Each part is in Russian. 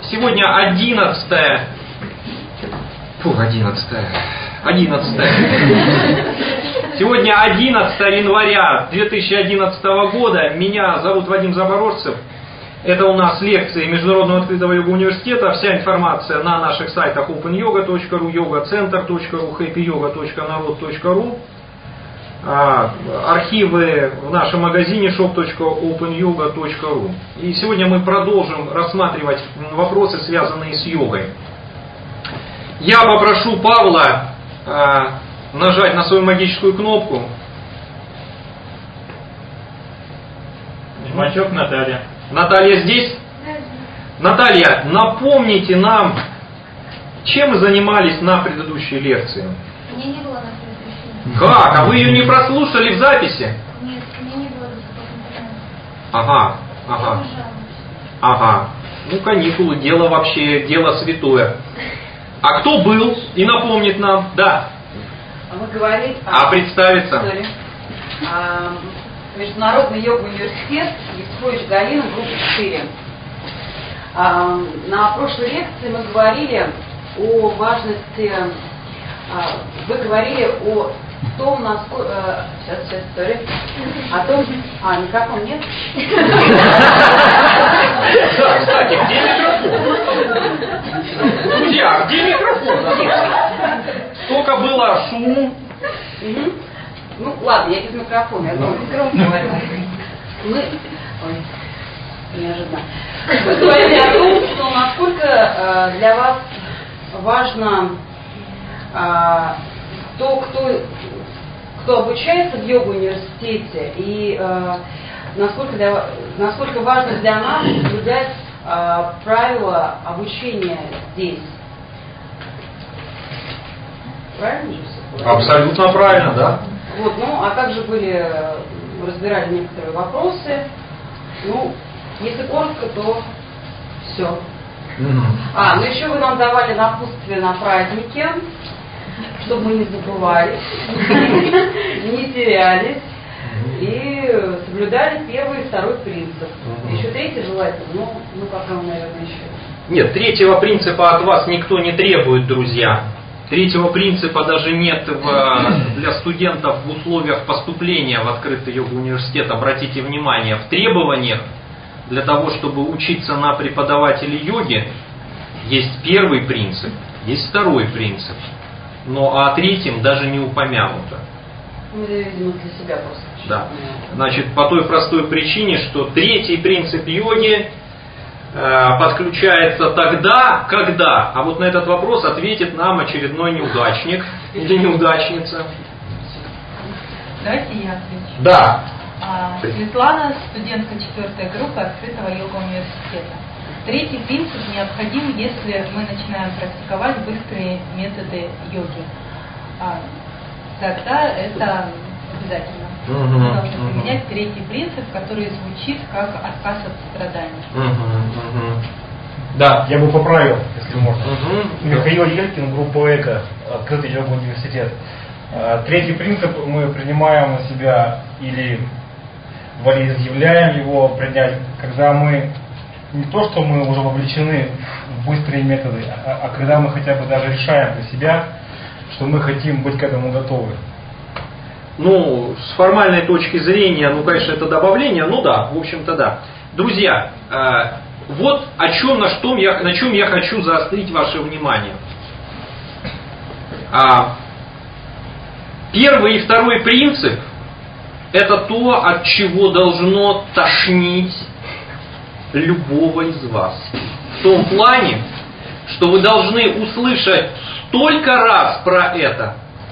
Сегодня 11 Сегодня 11 января 2011 года. Меня зовут Вадим Заборожцев. Это у нас лекции Международного открытого йога университета. Вся информация на наших сайтах openyoga.ru, yogacenter.ru, happyyoga.narod.ru. Архивы в нашем магазине shop.openyoga.ru. И сегодня мы продолжим рассматривать вопросы, связанные с йогой. Я попрошу Павла нажать на свою магическую кнопку. Жмачок Наталья. Наталья здесь? Наталья, напомните нам, чем мы занимались на предыдущей лекции? Меня не было на предыдущей. Как? А вы ее не прослушали в записи? Нет, меня не было доступа к интернету. Ага. Ну, каникулы, дело святое. А кто был и напомнит нам? Да. Мы говорили представиться? Международный йога-университет, Евстафьевич Галина, группа 4. На прошлой лекции мы говорили о важности, вы говорили о том, насколько... Сейчас, история. О том... микрофон нет? Да, кстати, где микрофон? Друзья, где микрофон? Столько было шуму. Ну, ладно, я без микрофона, я думаю, громко говорю. Ой, неожиданно. Мы говорили о том, что насколько для вас важно то, кто обучается в йога-университете, и насколько важно для нас соблюдать правила обучения здесь. Правильно же все? Абсолютно правильно, да. Вот, а также разбирали некоторые вопросы. Если коротко, то все. Еще вы нам давали напутствие на празднике, чтобы мы не забывали, не терялись и соблюдали первый и второй принцип. Еще третий желательно, но пока мы, наверное, еще. Нет, третьего принципа от вас никто не требует, друзья. Третьего принципа даже нет для студентов в условиях поступления в открытый йога-университет. Обратите внимание, в требованиях для того, чтобы учиться на преподавателе йоги, есть первый принцип, есть второй принцип. Но о третьем даже не упомянуто. Видимо, для себя просто. Да. Значит, по той простой причине, что третий принцип йоги подключается тогда, когда. А вот на этот вопрос ответит нам очередной неудачник или неудачница. Давайте я отвечу. Да. Светлана, студентка 4-й группы открытого йога-университета. Третий принцип необходим, если мы начинаем практиковать быстрые методы йоги. Тогда это обязательно. Мы должны применять третий принцип, который звучит как отказ от страданий. Да. Я бы поправил, если можно. Михаил Елькин, группа ЭКО, открытый йога-университет. Третий принцип мы принимаем на себя или волеизъявляем его принять, когда мы не то, что мы уже вовлечены в быстрые методы, а когда мы хотя бы даже решаем для себя, что мы хотим быть к этому готовы. С формальной точки зрения, конечно, это добавление, да, в общем-то, да. Друзья, вот на чем я хочу заострить ваше внимание. Первый и второй принцип – это то, от чего должно тошнить любого из вас. В том плане, что вы должны услышать столько раз про это,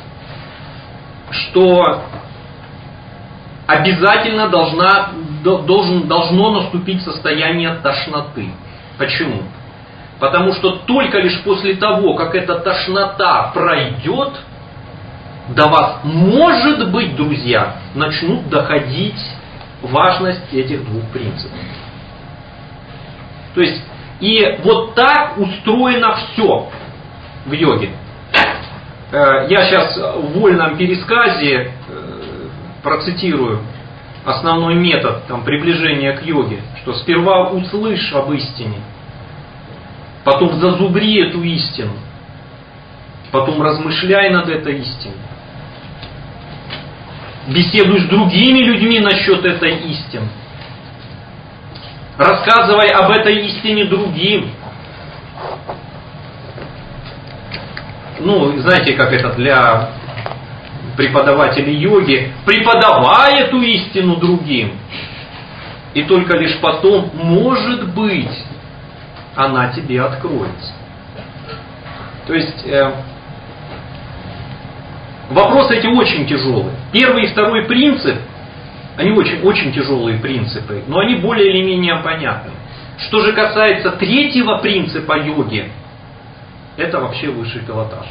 что обязательно должно наступить состояние тошноты. Почему? Потому что только лишь после того, как эта тошнота пройдет, до вас, может быть, друзья, начнут доходить важность этих двух принципов. То есть, и вот так устроено все в йоге. Я сейчас в вольном пересказе процитирую основной метод приближения к йоге, что сперва услышь об истине, потом зазубри эту истину, потом размышляй над этой истиной. Беседуй с другими людьми насчет этой истины. Рассказывай об этой истине другим. Ну, знаете, как это для преподавателей йоги, преподавай эту истину другим. И только лишь потом, может быть, она тебе откроется. То есть, вопросы эти очень тяжелые. Первый и второй принцип, они очень тяжелые принципы, но они более или менее понятны. Что же касается третьего принципа йоги, это вообще высший пилотаж.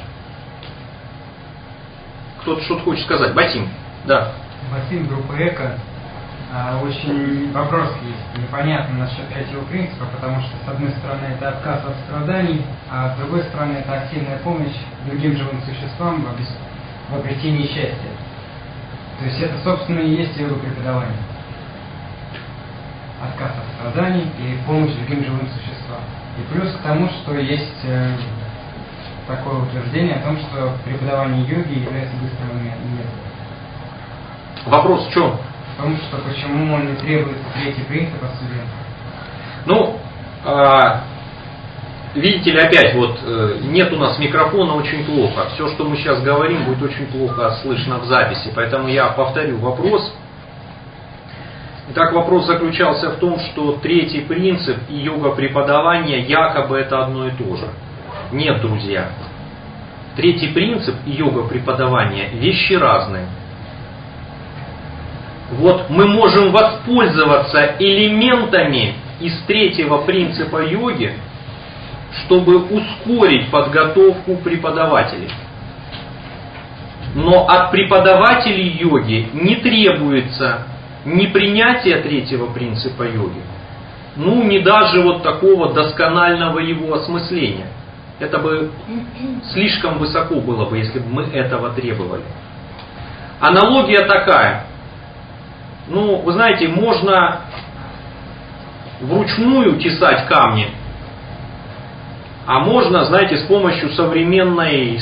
Кто-то что-то хочет сказать? Басим, да. Басим, группа Эко. Очень вопрос есть непонятный насчет третьего принципа, потому что с одной стороны это отказ от страданий, а с другой стороны это активная помощь другим живым существам в обретении счастья. То есть это, собственно, и есть йога преподавания. Отказ от страданий и помощь другим живым существам. И плюс к тому, что есть такое утверждение о том, что преподавание йоги является быстрым методом. Вопрос в чем? В том, что почему он не требуется третий принцип от студентов. Ну, видите ли, опять вот нет у нас микрофона, очень плохо. Все, что мы сейчас говорим, будет очень плохо слышно в записи. Поэтому я повторю вопрос. Итак, вопрос заключался в том, что третий принцип и йога преподавания якобы это одно и то же. Нет, друзья. Третий принцип и йога преподавания вещи разные. Вот мы можем воспользоваться элементами из третьего принципа йоги, чтобы ускорить подготовку преподавателей. Но от преподавателей йоги не требуется ни принятия третьего принципа йоги, ну, ни даже вот такого досконального его осмысления. Это бы слишком высоко было бы, если бы мы этого требовали. Аналогия такая. Ну, вы знаете, можно вручную тесать камни, а можно, знаете, с помощью современных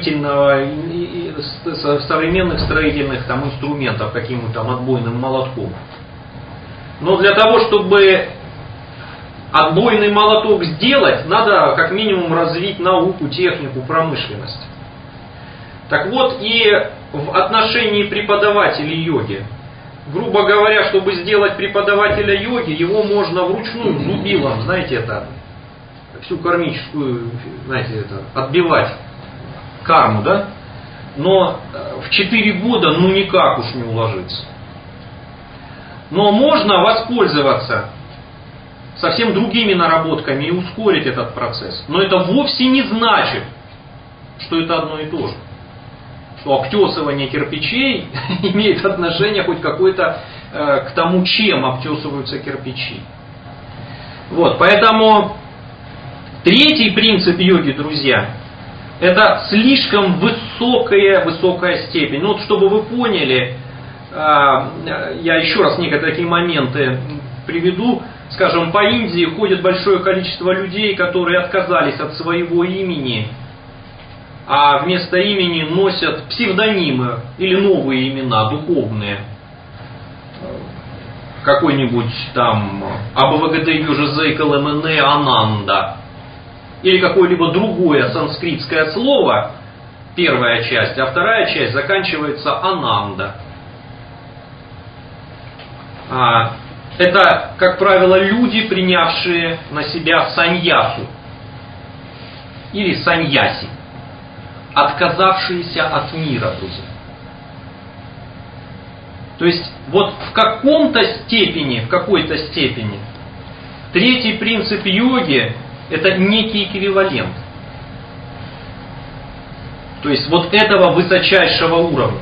строительных там инструментов, каким-то там отбойным молотком. Но для того, чтобы отбойный молоток сделать, надо как минимум развить науку, технику, промышленность. Так вот и в отношении преподавателей йоги. Грубо говоря, чтобы сделать преподавателя йоги, его можно вручную зубилом, знаете, это, всю кармическую, знаете, это, отбивать карму, да? Но в 4 года, ну никак уж не уложиться. Но можно воспользоваться совсем другими наработками и ускорить этот процесс. Но это вовсе не значит, что это одно и то же. Что обтесывание кирпичей имеет отношение хоть какое-то к тому, чем обтесываются кирпичи. Вот, поэтому третий принцип йоги, друзья, это слишком высокая степень. Ну вот, чтобы вы поняли, я еще раз некоторые такие моменты приведу. Скажем, по Индии ходит большое количество людей, которые отказались от своего имени, а вместо имени носят псевдонимы или новые имена, духовные. Какой-нибудь там Абвагадевюжазейкаламене Ананда. Или какое-либо другое санскритское слово, первая часть, а вторая часть заканчивается Ананда. Это, как правило, люди, принявшие на себя саньясу или саньяси, отказавшиеся от мира, друзья. То есть вот в какой-то степени, третий принцип йоги это некий эквивалент. То есть вот этого высочайшего уровня.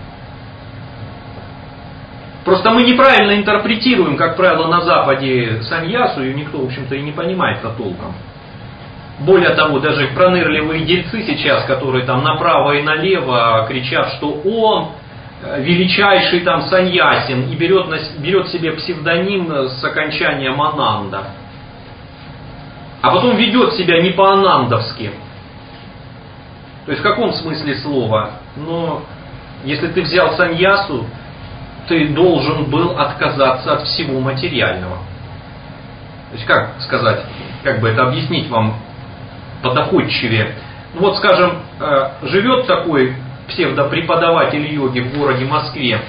Просто мы неправильно интерпретируем, как правило, на Западе саньясу, и никто, в общем-то, и не понимает-то толком. Более того, даже пронырливые дельцы сейчас, которые там направо и налево кричат, что он величайший там саньясин, и берет себе псевдоним с окончанием Ананда. а потом ведет себя не по-анандовски. То есть в каком смысле слова? Но если ты взял саньясу, ты должен был отказаться от всего материального. То есть как сказать, как бы это объяснить вам подоходчивее? Ну вот, скажем, живет такой псевдопреподаватель йоги в городе Москве,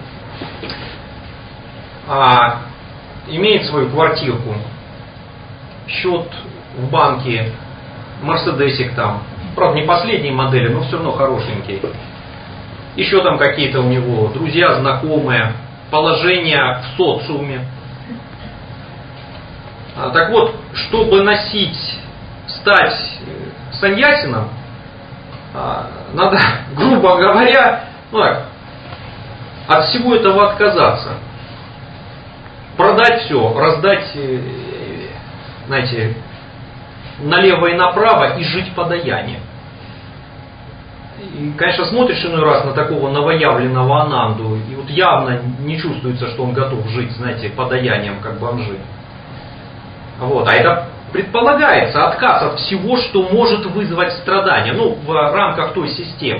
имеет свою квартирку, счет в банке, мерседесик там, правда не последней модели, но все равно хорошенький. Еще там какие-то у него друзья, знакомые, положение в социуме. Так вот, чтобы стать саньясином, надо, грубо говоря, от всего этого отказаться. Продать все, раздать, знаете, налево и направо и жить подаянием. И, конечно, смотришь иной раз на такого новоявленного Ананду, и вот явно не чувствуется, что он готов жить, знаете, подаянием, как бомжи. Вот. А это предполагается отказ от всего, что может вызвать страдания, в рамках той системы.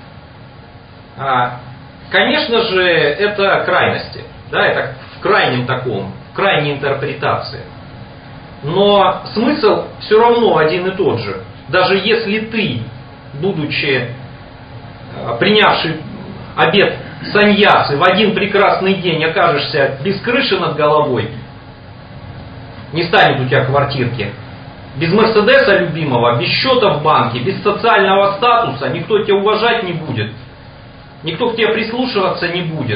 Конечно же, это крайности, да, это в крайней интерпретации. Но смысл все равно один и тот же. Даже если ты, будучи принявший обет саньясы, в один прекрасный день окажешься без крыши над головой, не станет у тебя квартирки, без Мерседеса любимого, без счета в банке, без социального статуса, никто тебя уважать не будет, никто к тебе прислушиваться не будет,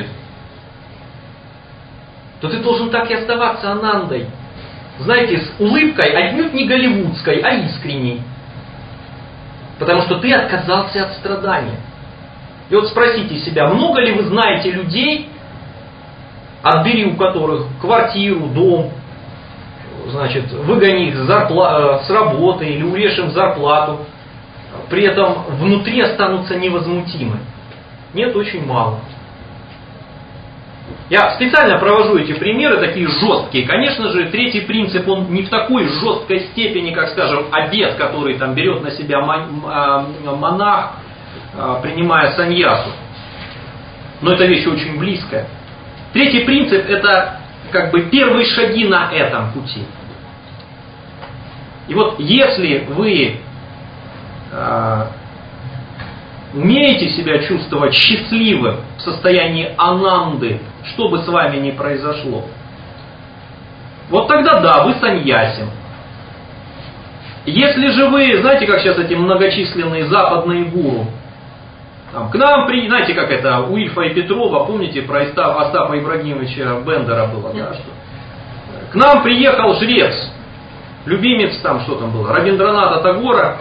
то ты должен так и оставаться Анандой. Знаете, с улыбкой отнюдь не голливудской, а искренней. Потому что ты отказался от страдания. И вот спросите себя, много ли вы знаете людей, отбери у которых квартиру, дом, значит, выгони их с работы или урежь им зарплату, при этом внутри останутся невозмутимы. Нет, очень мало. Я специально провожу эти примеры, такие жесткие. Конечно же, третий принцип, он не в такой жесткой степени, как, скажем, обет, который там берет на себя монах, принимая саньясу. Но это вещь очень близкая. Третий принцип — это как бы первые шаги на этом пути. И вот если вы умеете себя чувствовать счастливым в состоянии ананды, что бы с вами ни произошло, вот тогда да, вы саньясин. Если же вы, знаете, как сейчас эти многочисленные западные гуру, к нам, знаете, как это у Ильфа и Петрова, помните, про Остапа Ибрагимовича Бендера было, да, что к нам приехал жрец, любимец, там что там было, Рабиндраната Тагора.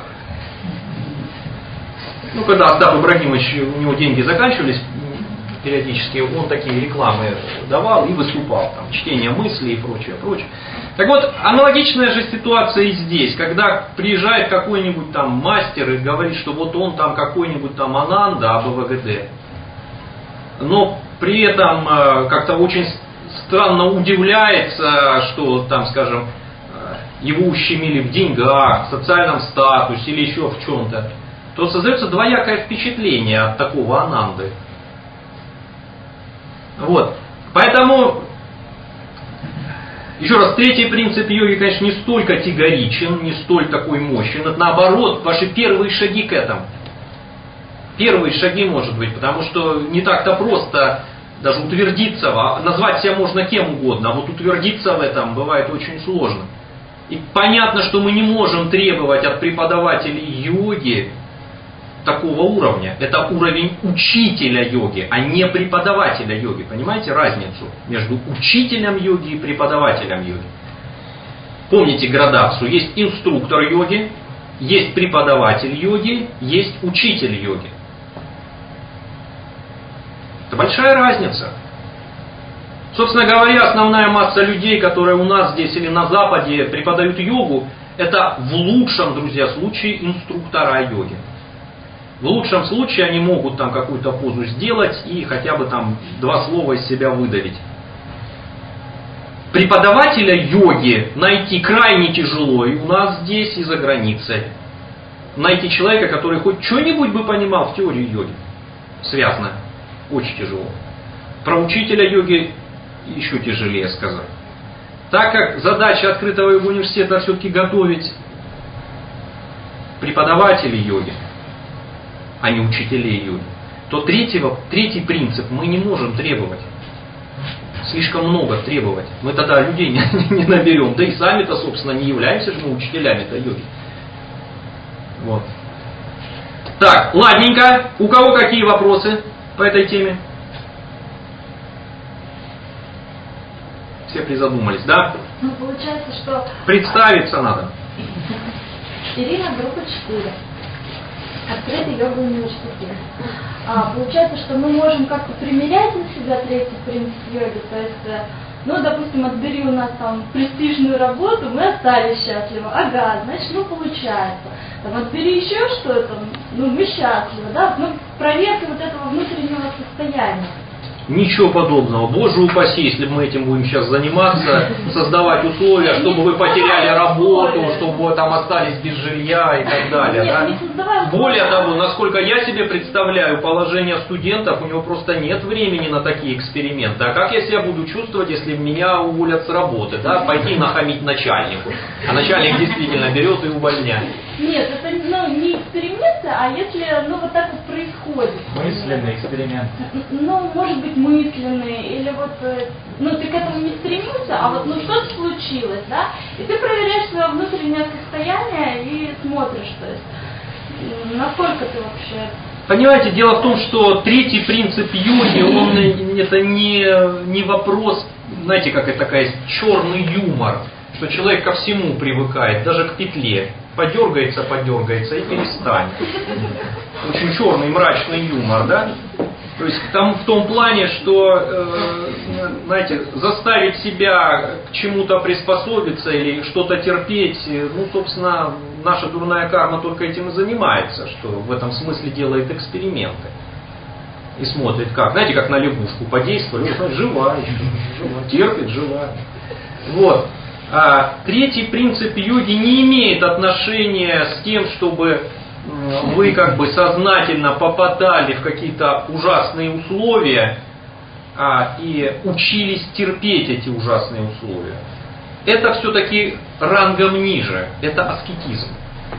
Когда Остап Ибрагимович, у него деньги заканчивались периодически, он такие рекламы давал и выступал, там, чтение мыслей и прочее, прочее. Так вот, аналогичная же ситуация и здесь, когда приезжает какой-нибудь там мастер и говорит, что вот он там какой-нибудь там Ананда, АБВГД, но при этом как-то очень странно удивляется, что там, скажем, его ущемили в деньгах, в социальном статусе или еще в чем-то, то создается двоякое впечатление от такого Ананды. Вот. Поэтому, еще раз, третий принцип йоги, конечно, не столь категоричен, не столь такой мощен. Это наоборот, ваши первые шаги к этому. Первые шаги, может быть, потому что не так-то просто даже утвердиться, назвать себя можно кем угодно, а вот утвердиться в этом бывает очень сложно. И понятно, что мы не можем требовать от преподавателей йоги такого уровня. Это уровень учителя йоги, а не преподавателя йоги. Понимаете разницу между учителем йоги и преподавателем йоги? Помните градацию. Есть инструктор йоги, есть преподаватель йоги, есть учитель йоги. Это большая разница. Собственно говоря, основная масса людей, которые у нас здесь или на Западе преподают йогу, это в лучшем, друзья, случае инструктора йоги. В лучшем случае они могут там какую-то позу сделать и хотя бы там 2 слова из себя выдавить. преподавателя йоги найти крайне тяжело и у нас здесь, и за границей. Найти человека, который хоть что-нибудь бы понимал в теории йоги, связано, очень тяжело. Про учителя йоги еще тяжелее сказать. Так как задача открытого йога университета все-таки готовить преподавателей йоги, а не учителей йоги, то третий принцип мы не можем требовать. Слишком много требовать. Мы тогда людей не наберем. Да и сами-то, собственно, не являемся же мы учителями-то йоги. Вот. Так, ладненько. У кого какие вопросы по этой теме? Все призадумались, да? Ну, получается, что... Представиться надо. Ирина, группа 4. Открытый йога университет. Получается, что мы можем как-то примерять на себя третий принцип йоги, то есть, ну, допустим, отбери у нас там престижную работу, мы остались счастливы. Ага, значит, ну, получается. Там, отбери еще что-то, ну, мы счастливы, да? Ну, проверка вот этого внутреннего состояния. Ничего подобного. Боже упаси, если мы этим будем сейчас заниматься, создавать условия, чтобы вы потеряли работу, чтобы вы там остались без жилья и так далее. Да? Более того, насколько я себе представляю положение студентов, у него просто нет времени на такие эксперименты. А как я себя буду чувствовать, если меня уволят с работы? Да? Пойти нахамить начальнику. А начальник действительно берет и увольняет. Нет, это не эксперименты, а если вот так вот происходит. Мысленный эксперимент. Ну, может быть, мысленные, или вот, ты к этому не стремился, а вот, что-то случилось, да, и ты проверяешь свое внутреннее состояние и смотришь, то есть, насколько ты вообще... Понимаете, дело в том, что третий принцип йоги, он это не вопрос, знаете, как это такая черный юмор, что человек ко всему привыкает, даже к петле. Подергается и перестанет. Очень черный, мрачный юмор, да? То есть там в том плане, что, знаете, заставить себя к чему-то приспособиться или что-то терпеть, собственно, наша дурная карма только этим и занимается, что в этом смысле делает эксперименты. И смотрит как, знаете, как на лягушку подействовали, жива еще, терпит, жива. Вот. Третий принцип йоги не имеет отношения с тем, чтобы вы как бы сознательно попадали в какие-то ужасные условия и учились терпеть эти ужасные условия. Это все-таки рангом ниже, это аскетизм.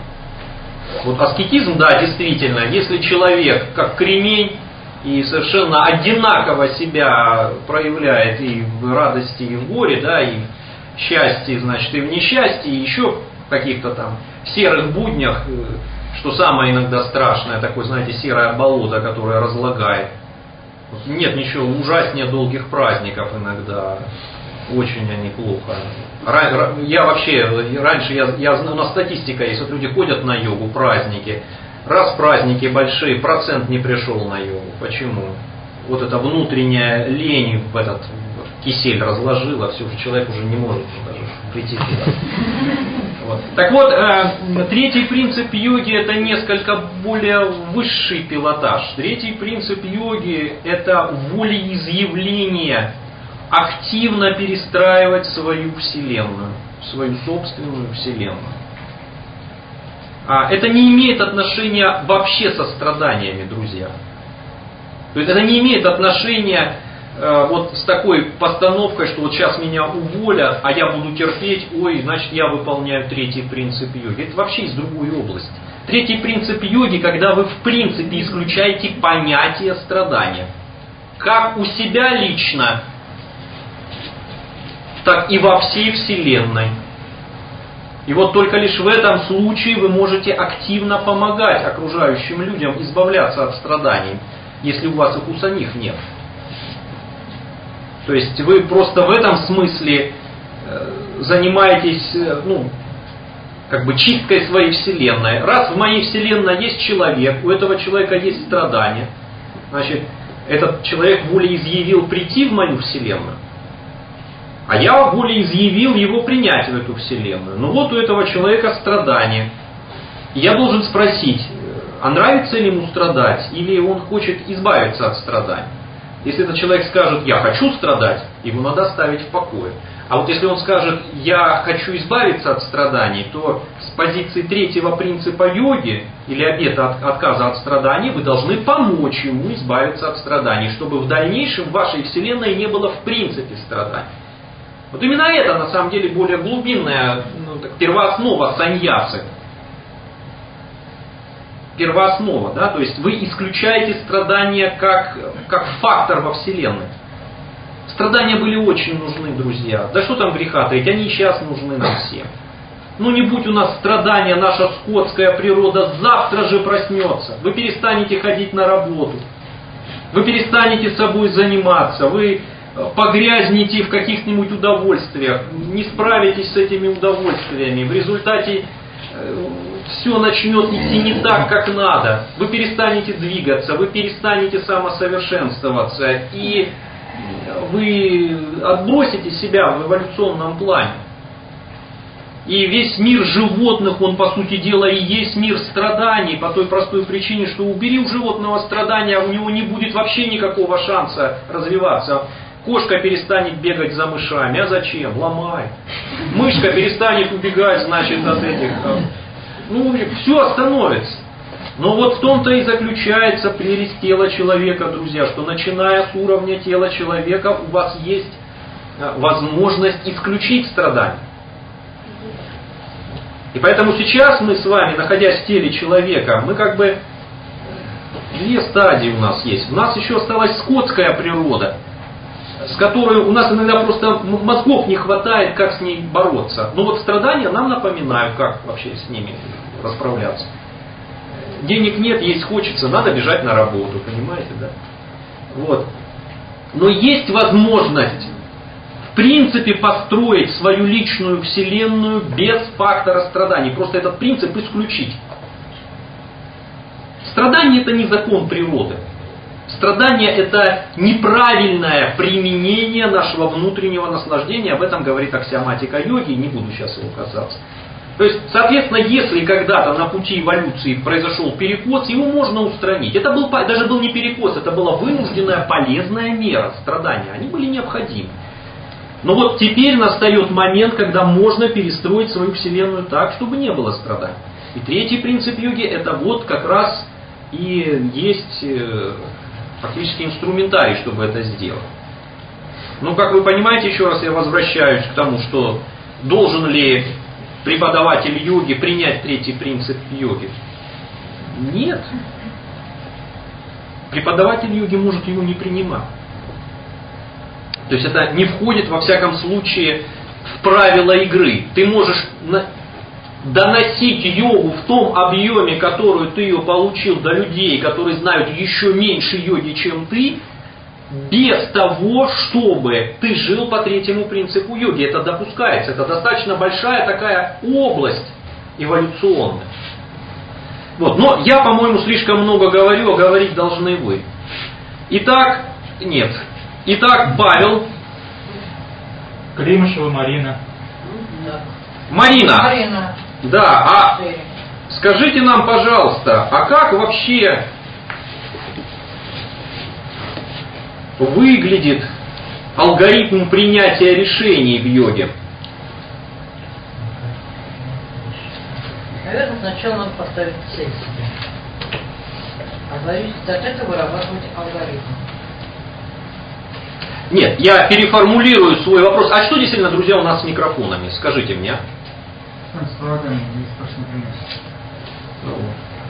Вот аскетизм, да, действительно, если человек как кремень и совершенно одинаково себя проявляет и в радости, и в горе, да, и в счастье, значит, и в несчастье, и еще в каких-то там серых буднях, что самое иногда страшное, такое, знаете, серое болото, которое разлагает. Нет ничего ужаснее долгих праздников иногда. Очень они плохо. Я вообще, раньше, у нас статистика есть, вот люди ходят на йогу, праздники. Раз праздники большие, процент не пришел на йогу. Почему? Вот эта внутренняя лень в этот кисель разложила, все, человек уже не может даже прийти туда. Вот. Так вот, третий принцип йоги это несколько более высший пилотаж. Третий принцип йоги это волеизъявление, активно перестраивать свою вселенную, свою собственную вселенную. Это не имеет отношения вообще со страданиями, друзья. То есть это не имеет отношения вот с такой постановкой, что вот сейчас меня уволят, а я буду терпеть, ой, значит я выполняю третий принцип йоги. Это вообще из другой области. Третий принцип йоги, когда вы в принципе исключаете понятие страдания. Как у себя лично, так и во всей Вселенной. И вот только лишь в этом случае вы можете активно помогать окружающим людям избавляться от страданий, если у вас их у самих нет. То есть вы просто в этом смысле занимаетесь, как бы чисткой своей вселенной. Раз в моей вселенной есть человек, у этого человека есть страдания, значит, этот человек волеизъявил прийти в мою вселенную, а я волеизъявил его принять в эту вселенную. Но вот у этого человека страдания. И я должен спросить, а нравится ли ему страдать, или он хочет избавиться от страданий. Если этот человек скажет, я хочу страдать, его надо оставить в покое. А вот если он скажет, я хочу избавиться от страданий, то с позиции третьего принципа йоги или обета отказа от страданий вы должны помочь ему избавиться от страданий, чтобы в дальнейшем в вашей вселенной не было в принципе страданий. Вот именно это на самом деле более глубинная первооснова саньясы. Первооснова, да, то есть вы исключаете страдания как фактор во вселенной. Страдания были очень нужны, друзья. Да что там греха таить, они и сейчас нужны нам всем. Ну не будь у нас страдания, наша скотская природа завтра же проснется. Вы перестанете ходить на работу. Вы перестанете собой заниматься. Вы погрязнете в каких-нибудь удовольствиях. Не справитесь с этими удовольствиями. В результате все начнет идти не так, как надо. Вы перестанете двигаться. Вы перестанете самосовершенствоваться. И вы отбросите себя в эволюционном плане. И весь мир животных, он по сути дела и есть мир страданий, по той простой причине, что убери у животного страдания, у него не будет вообще никакого шанса развиваться. Кошка перестанет бегать за мышами, а зачем? Ломай. Мышка перестанет убегать, значит, от этих. Ну, все остановится. Но вот в том-то и заключается прелесть тела человека, друзья, что начиная с уровня тела человека у вас есть возможность исключить страдания. И поэтому сейчас мы с вами, находясь в теле человека, мы как бы две стадии у нас есть. У нас еще осталась скотская природа, с которой у нас иногда просто мозгов не хватает, как с ней бороться. Но вот страдания нам напоминают, как вообще с ними расправляться. Денег нет, есть хочется, надо бежать на работу, понимаете, да? Вот. Но есть возможность, в принципе, построить свою личную вселенную без фактора страданий. Просто этот принцип исключить. Страдание это не закон природы. Страдание это неправильное применение нашего внутреннего наслаждения. Об этом говорит аксиоматика йоги, не буду сейчас его касаться. То есть, соответственно, если когда-то на пути эволюции произошел перекос, его можно устранить. Это даже был не перекос, это была вынужденная полезная мера страдания. Они были необходимы. Но вот теперь настает момент, когда можно перестроить свою вселенную так, чтобы не было страданий. И третий принцип йоги это вот как раз и есть фактически инструментарий, чтобы это сделать. Но как вы понимаете, еще раз я возвращаюсь к тому, что должен ли преподаватель йоги принять третий принцип йоги? Нет. Преподаватель йоги может его не принимать. То есть это не входит во всяком случае в правила игры. Ты можешь доносить йогу в том объеме, которую ты ее получил до людей, которые знают еще меньше йоги, чем ты, без того, чтобы ты жил по третьему принципу йоги. Это допускается. Это достаточно большая такая область эволюционная. Вот. Но я, по-моему, слишком много говорю, а говорить должны вы. Итак, Павел. Климышева Марина. Марина. Да, а скажите нам, пожалуйста, а как вообще выглядит алгоритм принятия решений в йоге? Наверное, сначала надо поставить цель себе. А зависит от этого вырабатывать алгоритм. Нет, я переформулирую свой вопрос. А что действительно, друзья, у нас с микрофонами? Скажите мне. С проводами есть сплошной принос.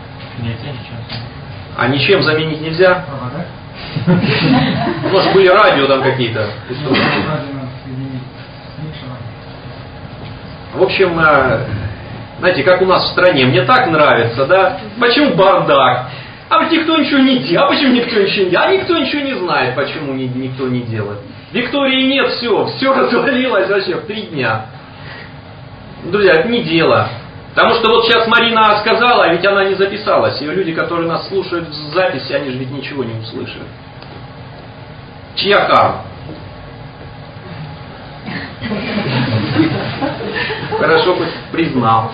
А ничем заменить нельзя? Провода? Может, были радио там какие-то? Радио надо соединить с микшером. В общем, знаете, как у нас в стране, мне так нравится, да? Почему бардак? А ведь никто ничего не делает. А почему никто ничего не делает? А никто ничего не знает, почему никто не делает. Виктории нет, все развалилось вообще в 3 дня. Друзья, это не дело. Потому что вот сейчас Марина сказала, а ведь она не записалась. И люди, которые нас слушают в записи, они же ведь ничего не услышали. Чья карма? Хорошо, хоть признал.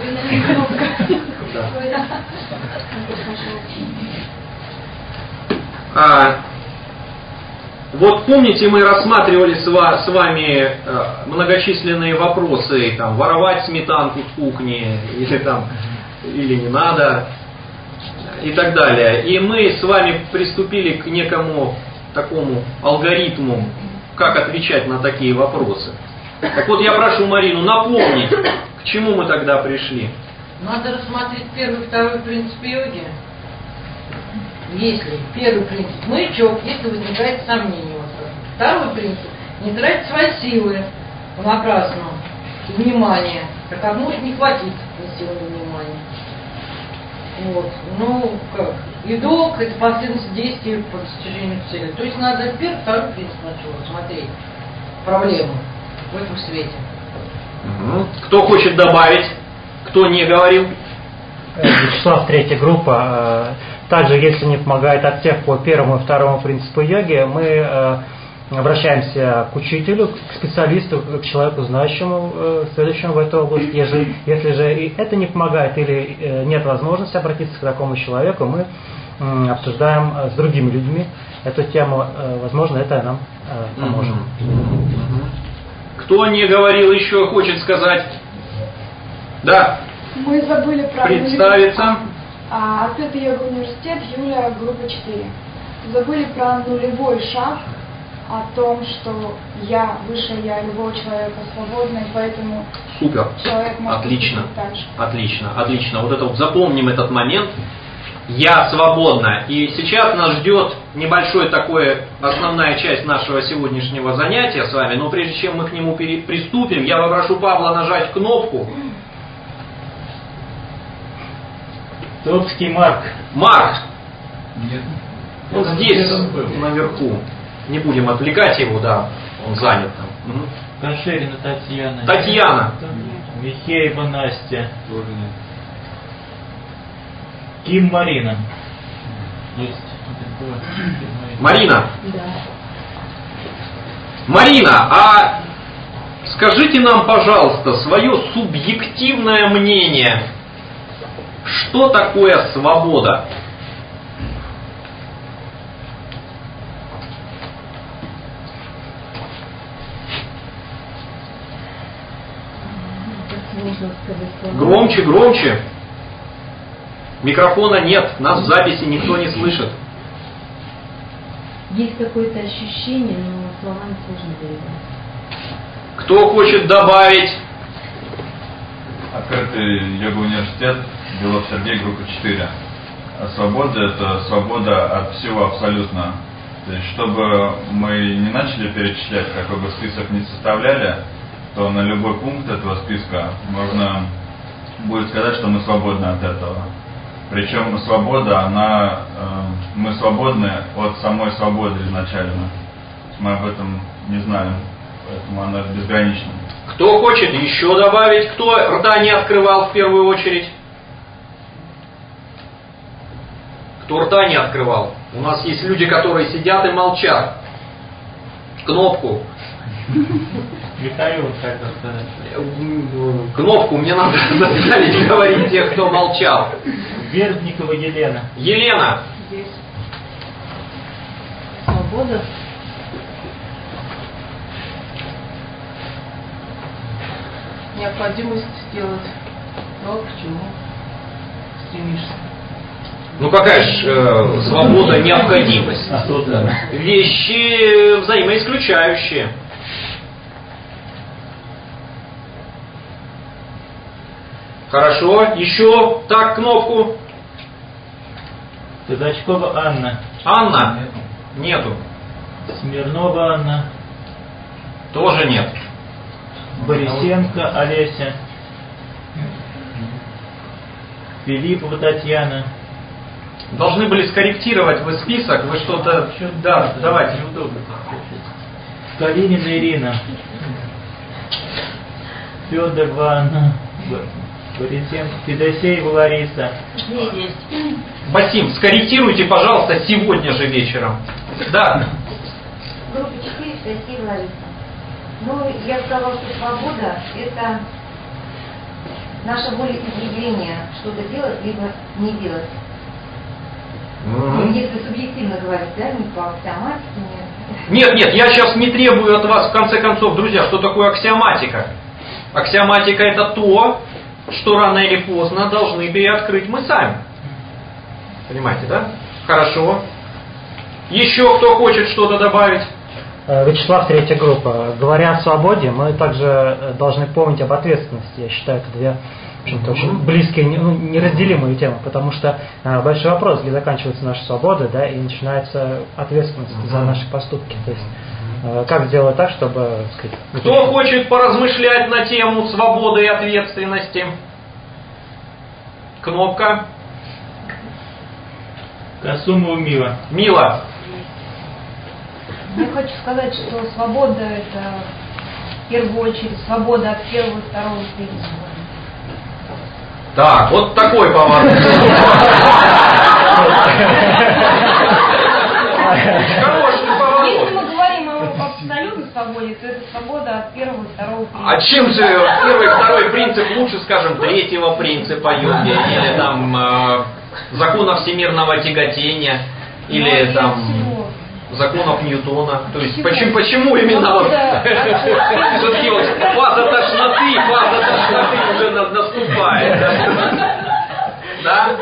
Вот помните, мы рассматривали с вами многочисленные вопросы, там, воровать сметанку с кухни, или не надо, и так далее. И мы с вами приступили к некому такому алгоритму, как отвечать на такие вопросы. Так вот, я прошу Марину напомнить, к чему мы тогда пришли. Надо рассмотреть первый и второй принцип йоги. Если первый принцип маячок, если возникает сомнение. Второй принцип не тратить свои силы понапрасну и внимание, так как может не хватить ни силы, ни внимания. Вот. Ну, как? И долг — это последовательность действий по достижению цели. То есть надо первый, второй принцип начала рассмотреть проблему в этом свете. Кто хочет добавить? Кто не говорил? Вячеслав, третья группа. Также, если не помогает отсев по первому и второму принципу йоги, мы обращаемся к учителю, к специалисту, к человеку, знающему, следующему в этой области. Если же и это не помогает или нет возможности обратиться к такому человеку, мы обсуждаем с другими людьми эту тему. Возможно, это нам поможет. Кто не говорил еще, хочет сказать? Да. Мы забыли про представиться. Открытый йога университет, Юля, группа 4. Забыли про нулевой шаг, о том, что я выше любого человека, свободный, поэтому супер. Человек может Отлично. Так же. Отлично. Вот это вот запомним этот момент. Я свободна. И сейчас нас ждет небольшой такой, основная часть нашего сегодняшнего занятия с вами. Но прежде чем мы к нему приступим, я попрошу Павла нажать кнопку. Топский Марк. Марк. Нет. Вот здесь, наверху. Не будем отвлекать его, да, он занят там. Кашерина Татьяна. Татьяна. Михеева Настя. Тоже нет. Ким Марина. Есть. Марина. Да. Марина, а скажите нам, пожалуйста, свое субъективное мнение. Что такое свобода? Громче. Микрофона нет, нас в записи никто не слышит. Есть какое-то ощущение, но словами сложно передать. Кто хочет добавить? Открытый йога университет, Белов Сергей, группа 4. А свобода — это свобода от всего абсолютно. То есть, чтобы мы не начали перечислять, какой бы список ни составляли, то на любой пункт этого списка можно будет сказать, что мы свободны от этого. Причем свобода, мы свободны от самой свободы изначально. Мы об этом не знаем, поэтому она безгранична. Кто хочет еще добавить? Кто рта не открывал в первую очередь? Кто рта не открывал? У нас есть люди, которые сидят и молчат. Кнопку. Михаил хотел сказать. Кнопку мне надо заставить говорить тех, кто молчал. Вербникова Елена. Елена. Здесь. Свобода. Необходимость сделать то, к чему стремишься. Ну какая ж свобода, необходимость? Вещи взаимоисключающие. Хорошо, еще так кнопку. Казачкова Анна. Анна? Нету. Смирнова Анна. Тоже нет. Борисенко Олеся. Филиппова Татьяна. Должны были скорректировать вы список, вы что-то... Да, давайте. Неудобно. Калинина Ирина. Федорова Анна. Борисенко. Федосеева Лариса. Басим, скорректируйте, пожалуйста, сегодня же вечером. Да. Группа 4, Федосеева Лариса. Ну, я сказала, что свобода – это наша волеизъявление, что-то делать, либо не делать. Ну, если субъективно говорить, да, не по аксиоматике, Нет, я сейчас не требую от вас, в конце концов, друзья, что такое аксиоматика. Аксиоматика это то, что рано или поздно должны переоткрыть мы сами. Понимаете, да? Хорошо. Еще кто хочет что-то добавить? Вячеслав, третья группа. Говоря о свободе, мы также должны помнить об ответственности. Я считаю, это две очень близкие, неразделимые темы, потому что большой вопрос, где заканчивается наша свобода, да, и начинается ответственность за наши поступки. То есть, как сделать так, чтобы... сказать, Кто хочет поразмышлять на тему свободы и ответственности? Кнопка. Касумова Мила. Мила. Я хочу сказать, что свобода – это в первую очередь свобода от первого и второго принципа. Так, вот такой поворот. Хороший поворот. Если мы говорим об абсолютной свободе, то это свобода от первого и второго принципа. А чем же первый и второй принцип лучше, скажем, третьего принципа йоги, или там закона всемирного тяготения, или там законов Ньютона? То есть почему именно вот все-таки вот фаза тошноты уже наступает, да?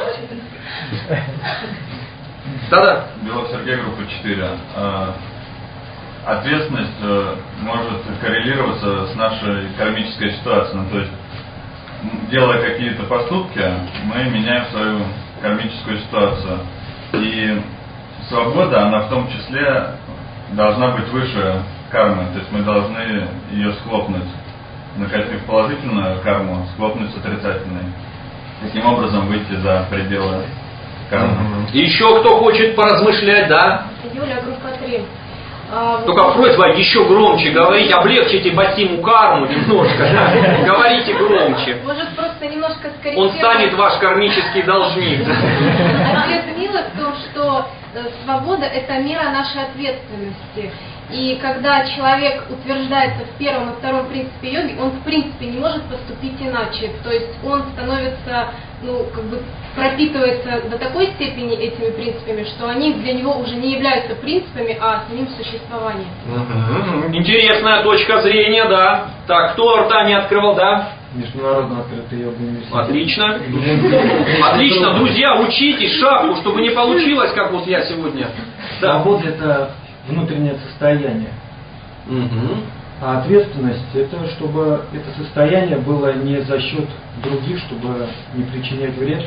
Да? Белов Сергей, группа 4. Ответственность может коррелироваться с нашей кармической ситуацией. Ну, то есть, делая какие-то поступки, мы меняем свою кармическую ситуацию. И свобода, она в том числе должна быть выше кармы. То есть мы должны ее схлопнуть. Накопив положительную карму, схлопнуть с отрицательной. Таким образом выйти за пределы кармы. Еще кто хочет поразмышлять, да? Юля, группа 3. Только просьба еще громче говорить, облегчите Басиму карму немножко, да? Говорите громче. Может, просто немножко скорректировать. Он станет ваш кармический должник. Ответ Милы в том, что свобода – это мера нашей ответственности. И когда человек утверждается в первом и втором принципе йоги, он в принципе не может поступить иначе. То есть он становится, пропитывается до такой степени этими принципами, что они для него уже не являются принципами, а самим существованием. Интересная точка зрения, да. Так, кто рта не открывал, да? Международно открытый йога университет. Отлично. Отлично, друзья, учитесь шапку, чтобы не получилось, как вот я сегодня. Свобода – это внутреннее состояние. А ответственность – это чтобы это состояние было не за счет других, чтобы не причинять вред.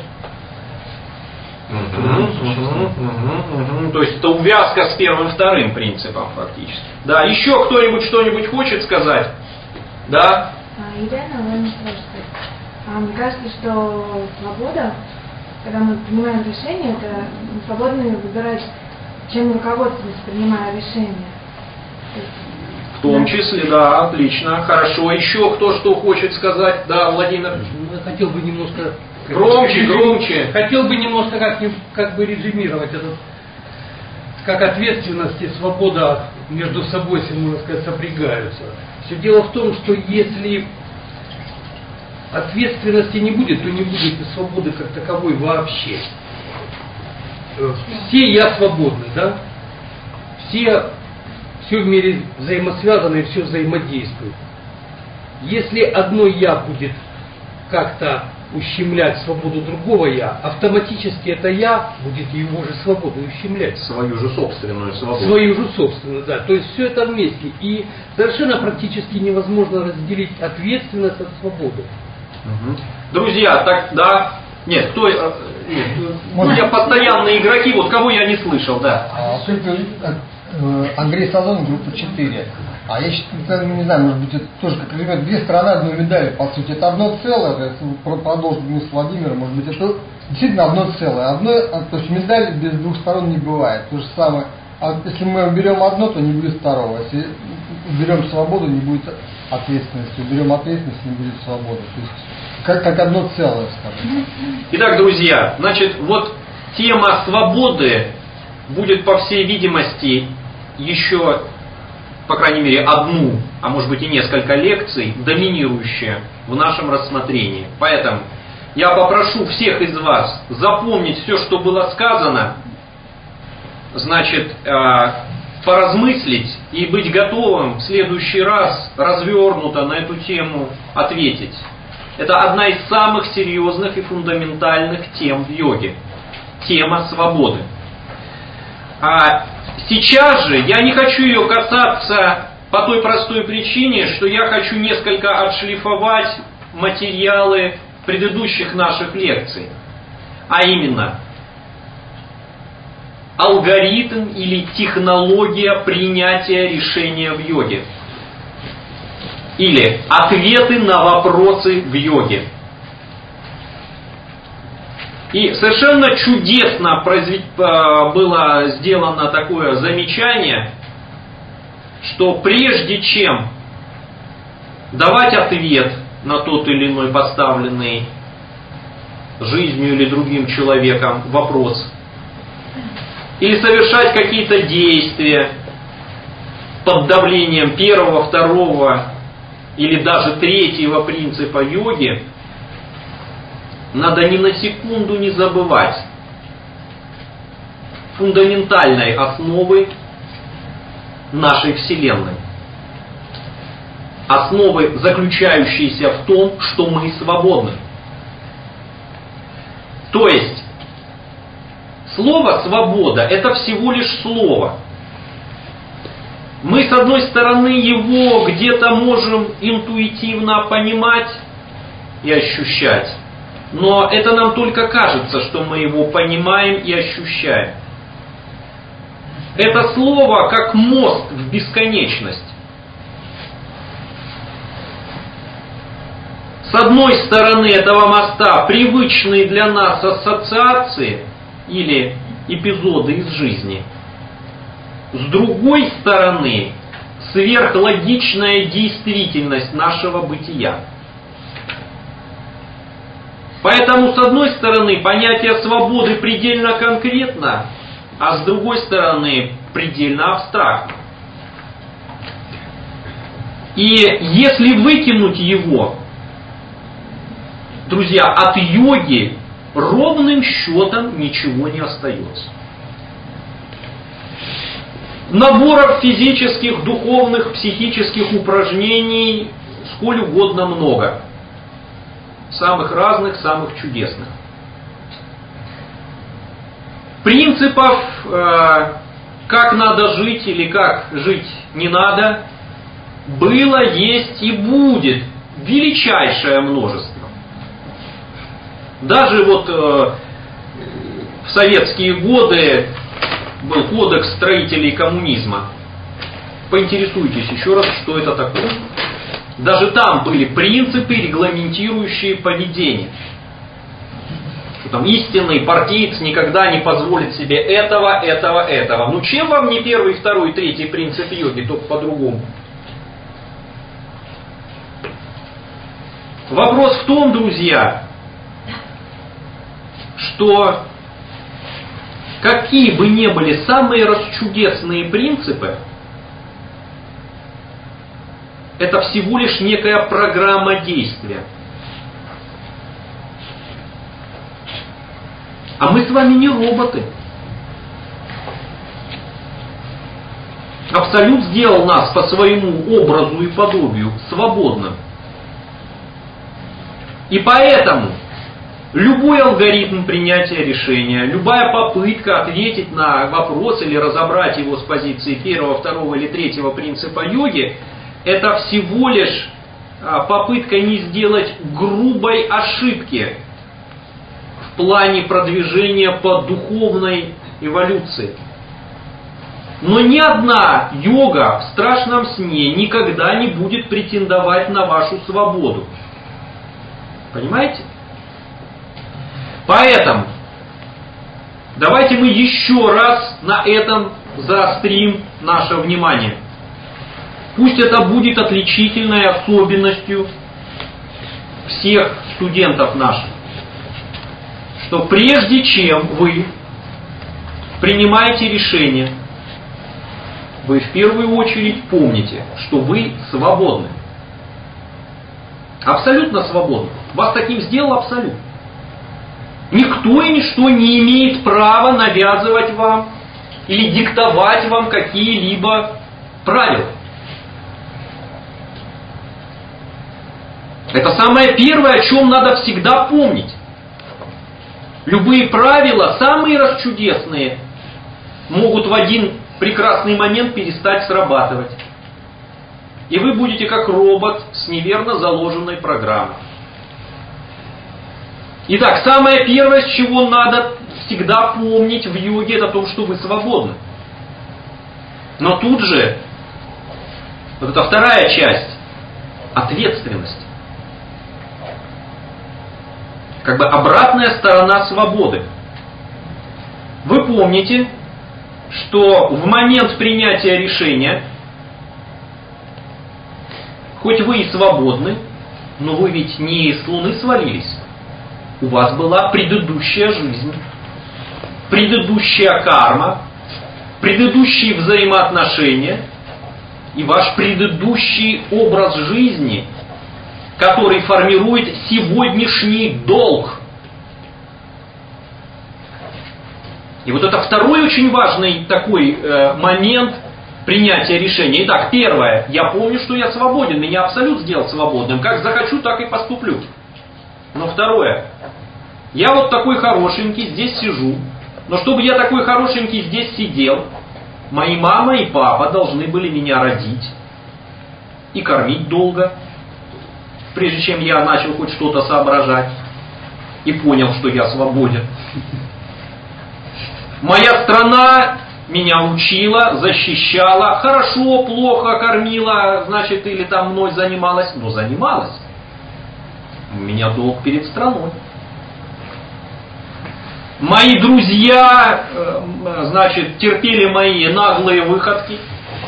То есть это увязка с первым и вторым принципом фактически. Да, еще кто-нибудь что-нибудь хочет сказать? Да? Елена, вы мне кажется, что свобода, когда мы принимаем решение, это мы свободны выбирать, чем руководствоваться, принимая решение. В том числе, да, отлично, хорошо. Еще кто что хочет сказать? Да, Владимир. Хотел бы немножко... Громче. Хотел бы немножко как бы резюмировать этот, как ответственность и свобода между собой, если можно сказать, сопрягаются. Все дело в том, что если ответственности не будет, то не будет и свободы как таковой вообще. Все я свободны, да? Все в мире взаимосвязано и все взаимодействует. Если одно я будет как-то ущемлять свободу другого я, автоматически это я будет его же свободу ущемлять. Свою же собственную свободу. Свою же собственную, да. То есть все это вместе. И совершенно практически невозможно разделить ответственность от свободы. Друзья, так, да. Нет, кто... Нет, я постоянные игроки, вот кого я не слышал, да. Андрей Солон, группа 4. А я считаю, не знаю, может быть, это тоже как элемент, две стороны одной медали, по сути. Это одно целое, продолжить с Владимиром, может быть, это действительно одно целое. То есть медаль без двух сторон не бывает. То же самое. А если мы берем одно, то не будет второго. Если берем свободу, не будет ответственности. Берем ответственность, не будет свободы. То есть как одно целое, скажем. Итак, друзья, значит, вот тема свободы будет, по всей видимости, еще, по крайней мере, одну, а может быть и несколько лекций, доминирующая в нашем рассмотрении. Поэтому я попрошу всех из вас запомнить все, что было сказано, значит, поразмыслить и быть готовым в следующий раз развернуто на эту тему ответить. Это одна из самых серьезных и фундаментальных тем в йоге. Тема свободы. Сейчас же я не хочу ее касаться по той простой причине, что я хочу несколько отшлифовать материалы предыдущих наших лекций. А именно, алгоритм или технология принятия решения в йоге. Или ответы на вопросы в йоге. И совершенно чудесно было сделано такое замечание, что прежде чем давать ответ на тот или иной поставленный жизнью или другим человеком вопрос, или совершать какие-то действия под давлением первого, второго или даже третьего принципа йоги, надо ни на секунду не забывать фундаментальной основы нашей Вселенной. Основы, заключающейся в том, что мы свободны. То есть, слово «свобода» — это всего лишь слово. Мы, с одной стороны, его где-то можем интуитивно понимать и ощущать, но это нам только кажется, что мы его понимаем и ощущаем. Это слово как мост в бесконечность. С одной стороны этого моста привычные для нас ассоциации или эпизоды из жизни. С другой стороны, сверхлогичная действительность нашего бытия. Поэтому, с одной стороны, понятие свободы предельно конкретно, а с другой стороны, предельно абстрактно. И если выкинуть его, друзья, от йоги ровным счетом ничего не остается. Наборов физических, духовных, психических упражнений сколь угодно много. Самых разных, самых чудесных. Принципов, как надо жить или как жить не надо, было, есть и будет величайшее множество. Даже вот в советские годы был кодекс строителей коммунизма. Поинтересуйтесь еще раз, что это такое. Даже там были принципы, регламентирующие поведение. Что там истинный партиец никогда не позволит себе этого. Ну чем вам не первый, второй, третий принцип йоги, только по-другому? Вопрос в том, друзья, что какие бы ни были самые расчудесные принципы, это всего лишь некая программа действия. А мы с вами не роботы. Абсолют сделал нас по своему образу и подобию свободным. И поэтому любой алгоритм принятия решения, любая попытка ответить на вопрос или разобрать его с позиции первого, второго или третьего принципа йоги, это всего лишь попытка не сделать грубой ошибки в плане продвижения по духовной эволюции. Но ни одна йога в страшном сне никогда не будет претендовать на вашу свободу. Понимаете? Поэтому давайте мы еще раз на этом заострим наше внимание. Пусть это будет отличительной особенностью всех студентов наших, что прежде чем вы принимаете решение, вы в первую очередь помните, что вы свободны. Абсолютно свободны. Вас таким сделал абсолют. Никто и ничто не имеет права навязывать вам или диктовать вам какие-либо правила. Это самое первое, о чем надо всегда помнить. Любые правила, самые расчудесные, могут в один прекрасный момент перестать срабатывать. И вы будете как робот с неверно заложенной программой. Итак, самое первое, с чего надо всегда помнить в йоге, это то, что вы свободны. Но тут же, вот эта вторая часть, ответственность. Как бы обратная сторона свободы. Вы помните, что в момент принятия решения, хоть вы и свободны, но вы ведь не с Луны свалились. У вас была предыдущая жизнь, предыдущая карма, предыдущие взаимоотношения и ваш предыдущий образ жизни, который формирует сегодняшний долг. И вот это второй очень важный такой момент принятия решения. Итак, первое. Я помню, что я свободен. Меня абсолют сделал свободным. Как захочу, так и поступлю. Но второе. Я вот такой хорошенький здесь сижу. Но чтобы я такой хорошенький здесь сидел, мои мама и папа должны были меня родить и кормить долго, прежде чем я начал хоть что-то соображать и понял, что я свободен. Моя страна меня учила, защищала, хорошо, плохо кормила, значит, или там мной занималась, но занималась. У меня долг перед страной. Мои друзья, значит, терпели мои наглые выходки.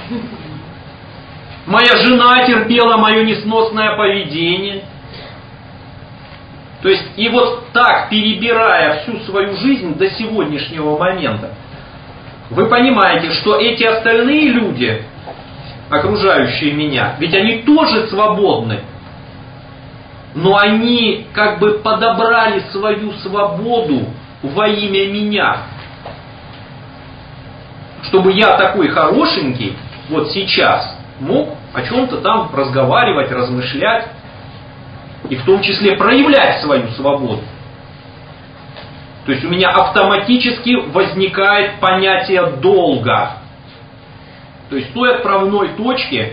Моя жена терпела мое несносное поведение. То есть, и вот так, перебирая всю свою жизнь до сегодняшнего момента, вы понимаете, что эти остальные люди, окружающие меня, ведь они тоже свободны, но они как бы подобрали свою свободу во имя меня. Чтобы я такой хорошенький, вот сейчас, мог о чем-то там разговаривать, размышлять, и в том числе проявлять свою свободу. То есть у меня автоматически возникает понятие долга. То есть той отправной точки,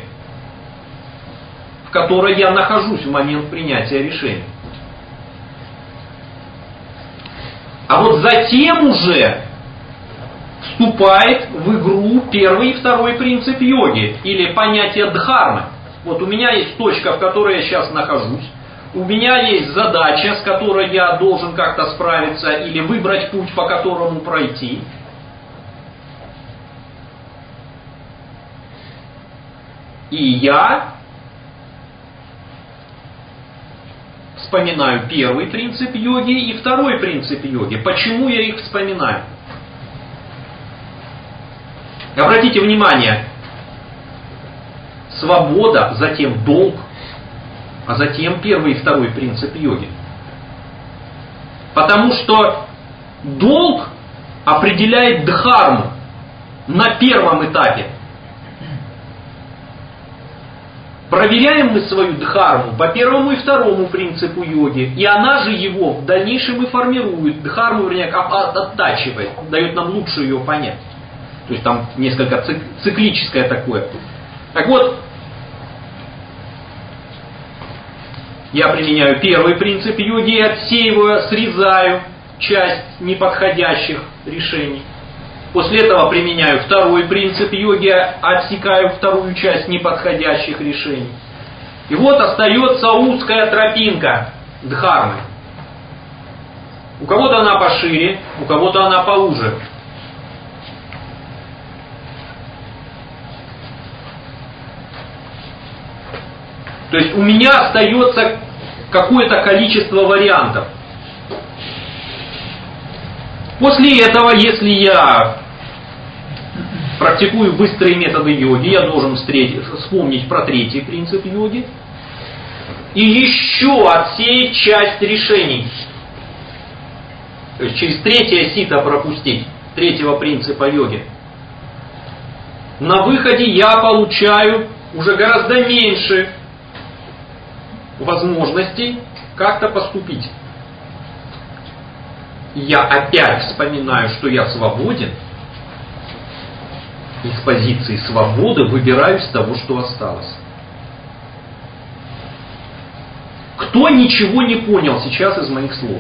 в которой я нахожусь в момент принятия решения. А вот затем уже вступает в игру первый и второй принцип йоги, или понятие дхармы. Вот у меня есть точка, в которой я сейчас нахожусь. У меня есть задача, с которой я должен как-то справиться или выбрать путь, по которому пройти. И я вспоминаю первый принцип йоги и второй принцип йоги. Почему я их вспоминаю? Обратите внимание, свобода, затем долг, а затем первый и второй принцип йоги. Потому что долг определяет дхарму на первом этапе. Проверяем мы свою дхарму по первому и второму принципу йоги, и она же его в дальнейшем и формирует. Дхарму, вернее, оттачивает, дает нам лучше ее понять. То есть там несколько циклическое такое. Так вот, я применяю первый принцип йоги, отсеиваю, срезаю часть неподходящих решений. После этого применяю второй принцип йоги, отсекаю вторую часть неподходящих решений. И вот остается узкая тропинка дхармы. У кого-то она пошире, у кого-то она поуже. То есть у меня остается какое-то количество вариантов. После этого, если я практикую быстрые методы йоги, я должен вспомнить про третий принцип йоги и еще отсеять часть решений. То есть через третье сито пропустить, третьего принципа йоги. на выходе я получаю уже гораздо меньше возможностей как-то поступить. И я опять вспоминаю, что я свободен, и с позиции свободы выбираю из того, что осталось. Кто ничего не понял сейчас из моих слов?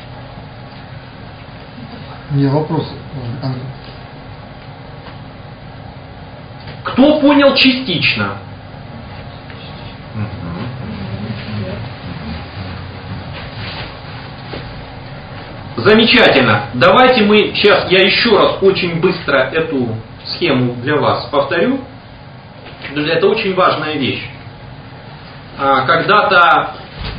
Не вопрос. Кто понял частично? Замечательно. Давайте мы сейчас, я еще раз очень быстро эту схему для вас повторю. Это очень важная вещь. Когда-то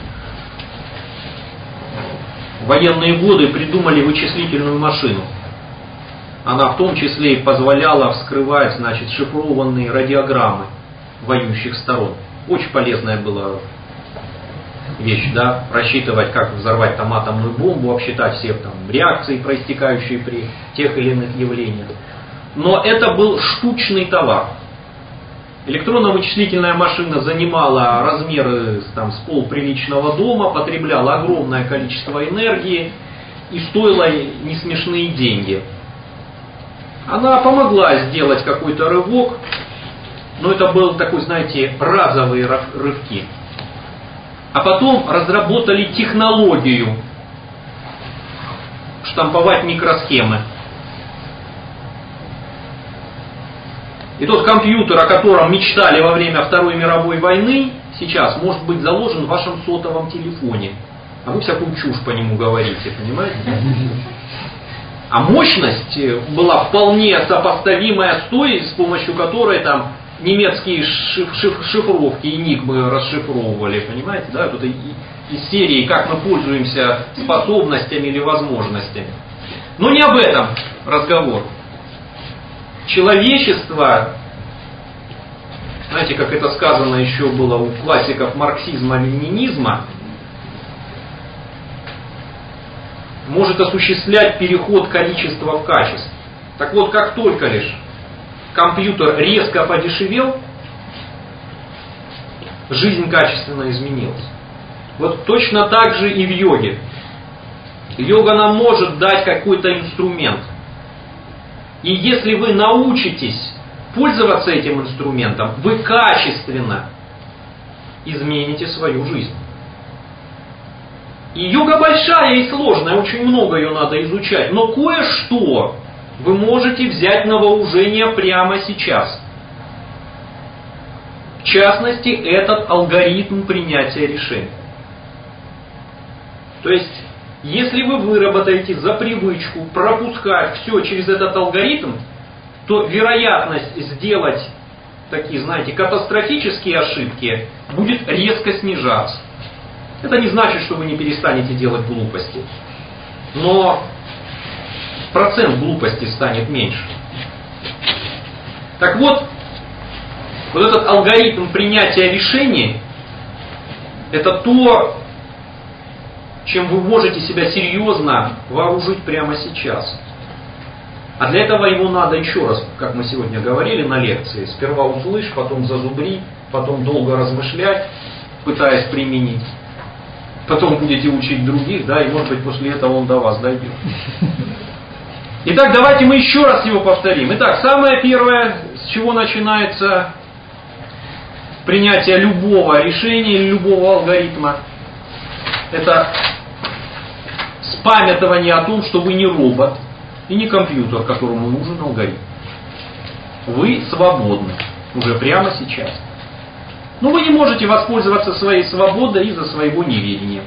в военные годы придумали вычислительную машину. Она в том числе и позволяла вскрывать, значит, шифрованные радиограммы воюющих сторон. Очень полезная была вещь, да, рассчитывать, как взорвать там атомную бомбу, обсчитать все там реакции, проистекающие при тех или иных явлениях. Но это был штучный товар. Электронно-вычислительная машина занимала размеры там, с полприличного дома, потребляла огромное количество энергии и стоила несмешные деньги. Она помогла сделать какой-то рывок, но это был такой, знаете, разовые рывки. А потом разработали технологию штамповать микросхемы. И тот компьютер, о котором мечтали во время Второй мировой войны, сейчас может быть заложен в вашем сотовом телефоне. А вы всякую чушь по нему говорите, понимаете? А мощность была вполне сопоставимая с той, с помощью которой там немецкие шифровки, энигмы расшифровывали, понимаете? Да? Тут из серии, как мы пользуемся способностями или возможностями. Но не об этом разговор. Человечество, знаете, как это сказано еще было у классиков марксизма-ленинизма, может осуществлять переход количества в качество. Так вот, как только лишь компьютер резко подешевел, жизнь качественно изменилась. Вот точно так же и в йоге. Йога нам может дать какой-то инструмент. И если вы научитесь пользоваться этим инструментом, вы качественно измените свою жизнь. И йога большая и сложная, очень много ее надо изучать, но кое-что вы можете взять на вооружение прямо сейчас. В частности, этот алгоритм принятия решений. То есть, если вы выработаете за привычку пропускать все через этот алгоритм, то вероятность сделать такие, знаете, катастрофические ошибки будет резко снижаться. Это не значит, что вы не перестанете делать глупости. Но процент глупости станет меньше. Так вот, вот этот алгоритм принятия решений, это то, чем вы можете себя серьезно вооружить прямо сейчас. А для этого его надо еще раз, как мы сегодня говорили на лекции, сперва услышь, потом зазубри, потом долго размышлять, пытаясь применить. Потом будете учить других, да, и может быть после этого он до вас дойдет. Итак, давайте мы еще раз его повторим. Итак, самое первое, с чего начинается принятие любого решения или любого алгоритма, это спамятование о том, что вы не робот и не компьютер, которому нужен алгоритм. Вы свободны уже прямо сейчас. Но вы не можете воспользоваться своей свободой из-за своего неведения.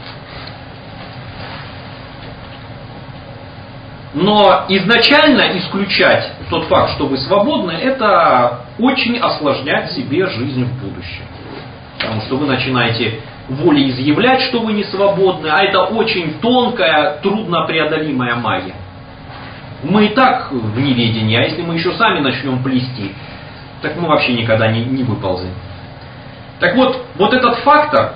Но изначально исключать тот факт, что вы свободны, это очень осложнять себе жизнь в будущем. Потому что вы начинаете волеизъявлять, что вы не свободны, а это очень тонкая, труднопреодолимая магия. Мы и так в неведении, а если мы еще сами начнем плести, так мы вообще никогда не выползем. Так вот, вот этот фактор,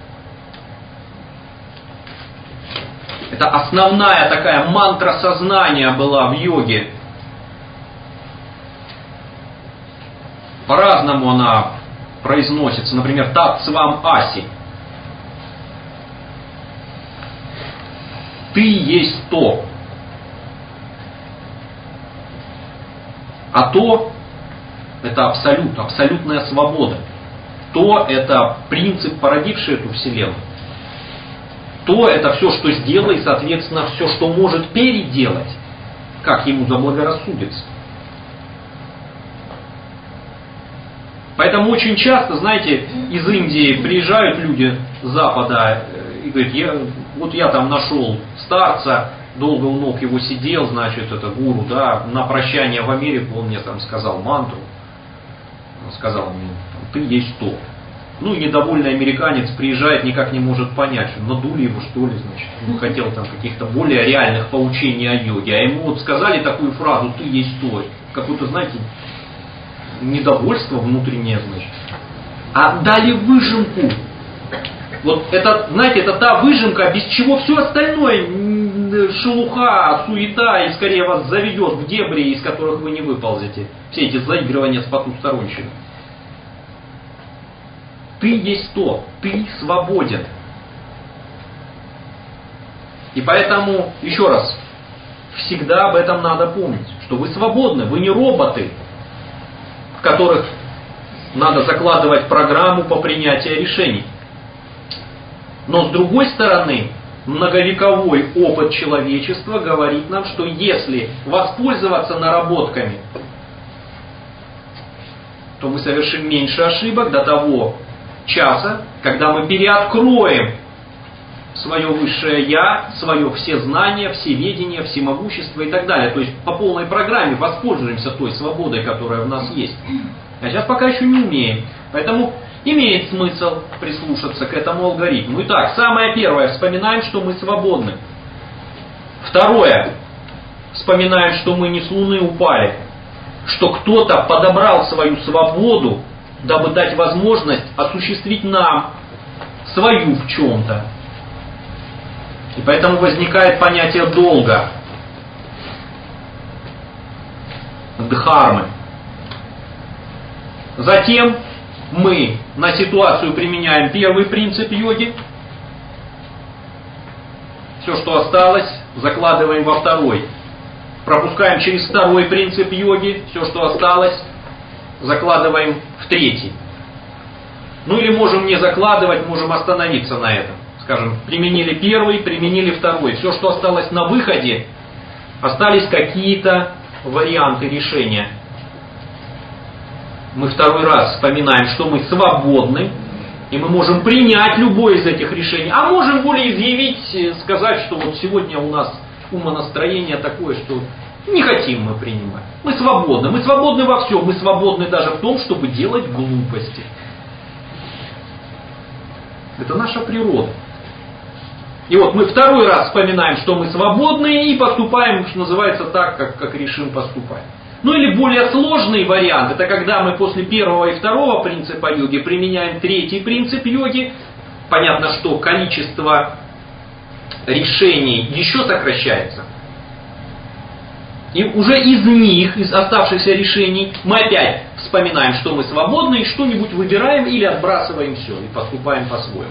это основная такая мантра сознания была в йоге. По-разному она произносится. Например, тат цвам аси. Ты есть то. А то это абсолют, абсолютная свобода. То это принцип, породивший эту вселенную. То это все, что сделало, и, соответственно, все, что может переделать, как ему заблагорассудится. Поэтому очень часто, знаете, из Индии приезжают люди с Запада и говорят, вот я там нашел старца, долго у ног его сидел, значит, это гуру, да, на прощание в Америку он мне там сказал мантру, он сказал мне, ты есть то. Ну и недовольный американец приезжает, никак не может понять, что надули его что ли, значит, он хотел там каких-то более реальных поучений о йоге, а ему вот сказали такую фразу, ты есть то, какое-то, знаете, недовольство внутреннее, значит, а дали выжимку. Вот это, знаете, это та выжимка, без чего все остальное, шелуха, суета, и скорее вас заведет в дебри, из которых вы не выползете. Все эти заигрывания с потусторонщиной. Ты есть то, ты свободен. И поэтому, еще раз, всегда об этом надо помнить, что вы свободны, вы не роботы, в которых надо закладывать программу по принятию решений. Но с другой стороны, многовековой опыт человечества говорит нам, что если воспользоваться наработками, то мы совершим меньше ошибок до того часа, когда мы переоткроем свое высшее Я, свое всезнание, всеведение, всемогущество и так далее. То есть по полной программе воспользуемся той свободой, которая в нас есть. А сейчас пока еще не умеем. Поэтому имеет смысл прислушаться к этому алгоритму. Итак, самое первое, вспоминаем, что мы свободны. Второе, вспоминаем, что мы не с Луны упали, что кто-то подобрал свою свободу, дабы дать возможность осуществить нам свою в чем-то. И поэтому возникает понятие долга, дхармы. Затем мы на ситуацию применяем первый принцип йоги. Все, что осталось, закладываем во второй. Пропускаем через второй принцип йоги. Все, что осталось, закладываем в третий. Ну или можем не закладывать, можем остановиться на этом. Скажем, применили первый, применили второй. Все, что осталось на выходе, остались какие-то варианты решения. Мы второй раз вспоминаем, что мы свободны, и мы можем принять любое из этих решений. А можем волеизъявить, сказать, что вот сегодня у нас умонастроение такое, что не хотим мы принимать. Мы свободны во всем, мы свободны даже в том, чтобы делать глупости. Это наша природа. И вот мы второй раз вспоминаем, что мы свободны, и поступаем, что называется, так, как решим поступать. Ну или более сложный вариант, это когда мы после первого и второго принципа йоги применяем третий принцип йоги. Понятно, что количество решений еще сокращается. И уже из них, из оставшихся решений, мы опять вспоминаем, что мы свободны, и что-нибудь выбираем или отбрасываем все, и поступаем по-своему.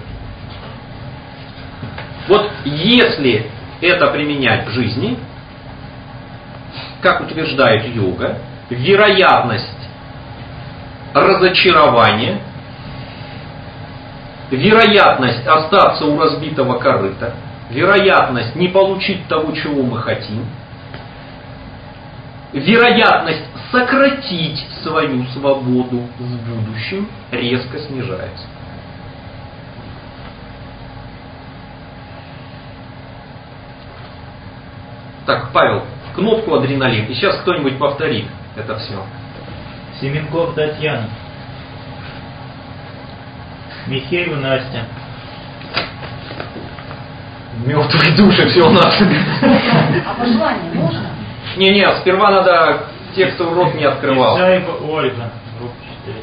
Вот если это применять в жизни, как утверждает йога, вероятность разочарования, вероятность остаться у разбитого корыта, вероятность не получить того, чего мы хотим, вероятность сократить свою свободу в будущем резко снижается. Так, Павел, кнопку адреналин. И сейчас кто-нибудь повторит это все. Семенков Татьяна. Михеева Настя. Мертвые души, все у нас. А пожелание можно? Не, сперва надо те, кто рот не открывал. Исаева Ольга. Группа 4.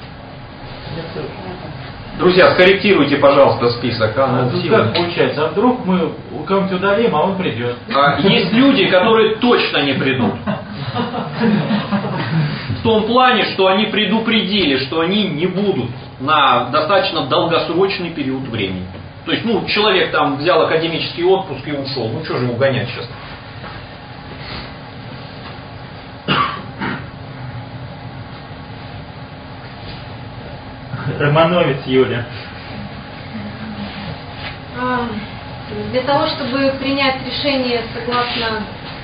Друзья, скорректируйте, пожалуйста, список. Тут как получается? А вдруг мы у кого-нибудь удалим, а он придет? Есть люди, которые точно не придут. В том плане, что они предупредили, что они не будут на достаточно долгосрочный период времени. То есть, человек там взял академический отпуск и ушел. Что же его гонять сейчас? Романовец Юля. Для того, чтобы принять решение согласно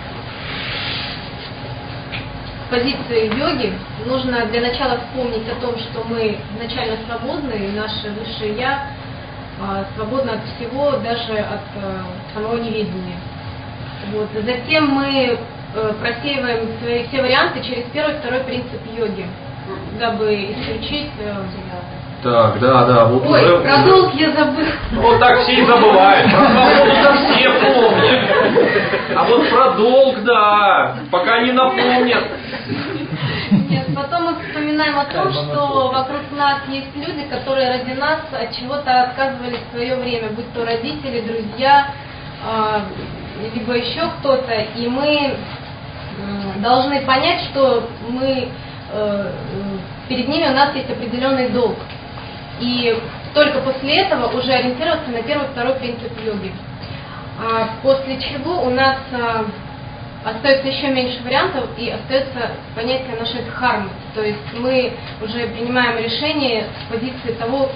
позиции йоги, нужно для начала вспомнить о том, что мы изначально свободны, и наше высшее «Я» свободно от всего, даже от самого неведения. Вот. Затем мы просеиваем все варианты через первый и второй принцип йоги, дабы исключить... Так, да, вот Ой, уже... про долг я забыл. Вот так все и забывают. Про свободу-то все помнят. А вот про долг, да, пока не напомнят. Нет, потом мы вспоминаем о том, что вокруг нас есть люди, которые ради нас от чего-то отказывались в свое время, будь то родители, друзья, либо еще кто-то. И мы должны понять, что мы перед ними у нас есть определенный долг. И только после этого уже ориентироваться на первый и второй принцип йоги. После чего у нас остается еще меньше вариантов и остается понятие нашей дхармы. То есть мы уже принимаем решение с позиции того,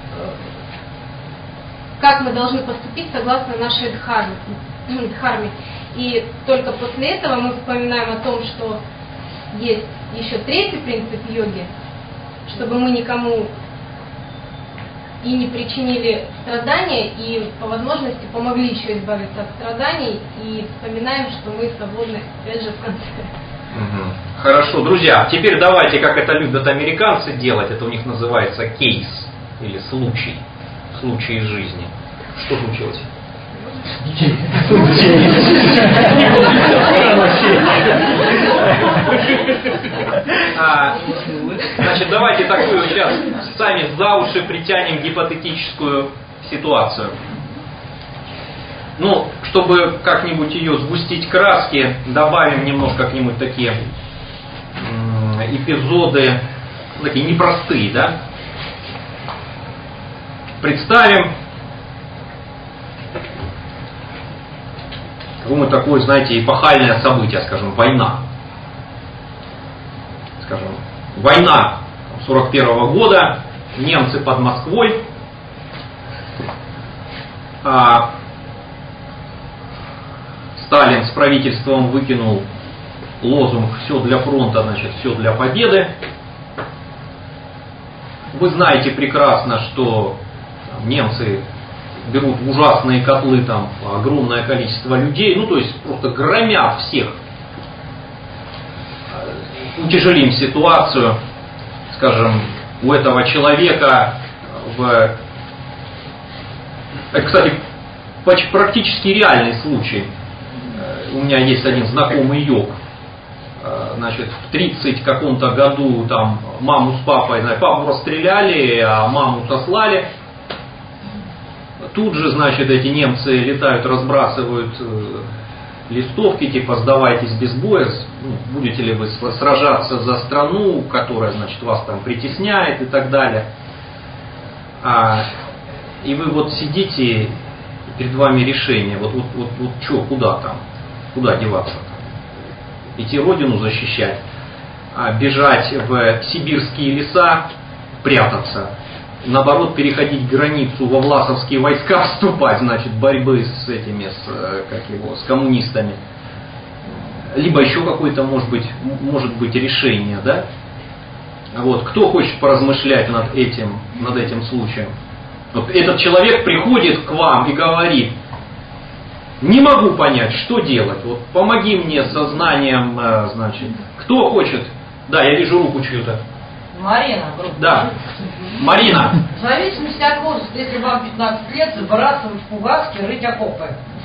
как мы должны поступить согласно нашей дхарме. И только после этого мы вспоминаем о том, что есть еще третий принцип йоги, чтобы мы никому и не причинили страдания, и по возможности помогли еще избавиться от страданий, и вспоминаем, что мы свободны, опять же, в конце. Хорошо, друзья, теперь давайте, как это любят американцы делать, это у них называется кейс, или случай из жизни. Что случилось? Значит, давайте такую сейчас сами за уши притянем гипотетическую ситуацию. Чтобы как-нибудь ее сгустить краски, добавим немножко как-нибудь такие эпизоды, такие непростые, да? Представим такое, знаете, эпохальное событие, скажем, война. Война 41-го года, немцы под Москвой. Сталин с правительством выкинул лозунг «Все для фронта, значит, все для победы». Вы знаете прекрасно, что немцы берут в ужасные котлы там огромное количество людей, то есть просто громят всех. Утяжелим ситуацию, скажем, у этого человека Это, кстати, практически реальный случай. У меня есть один знакомый йог. Значит, в 30 каком-то году там маму с папой, папу расстреляли, а маму сослали. Тут же, значит, эти немцы летают, разбрасывают листовки, типа «Сдавайтесь без боя, будете ли вы сражаться за страну, которая, значит, вас там притесняет» и так далее. И вы вот сидите, перед вами решение, вот что, куда там, куда деваться там? Идти родину защищать, бежать в сибирские леса, прятаться, наоборот, переходить границу, во власовские войска вступать, значит, борьбы с этими, с коммунистами. Либо еще какое-то, может быть решение, да? Вот, кто хочет поразмышлять над этим случаем? Вот этот человек приходит к вам и говорит: не могу понять, что делать, вот помоги мне со знанием, значит, кто хочет? Да, я вижу руку чью-то. Марина. Да. Марина. В зависимости от возраста, если вам 15 лет, забрасывать фугаски, рыть окопы.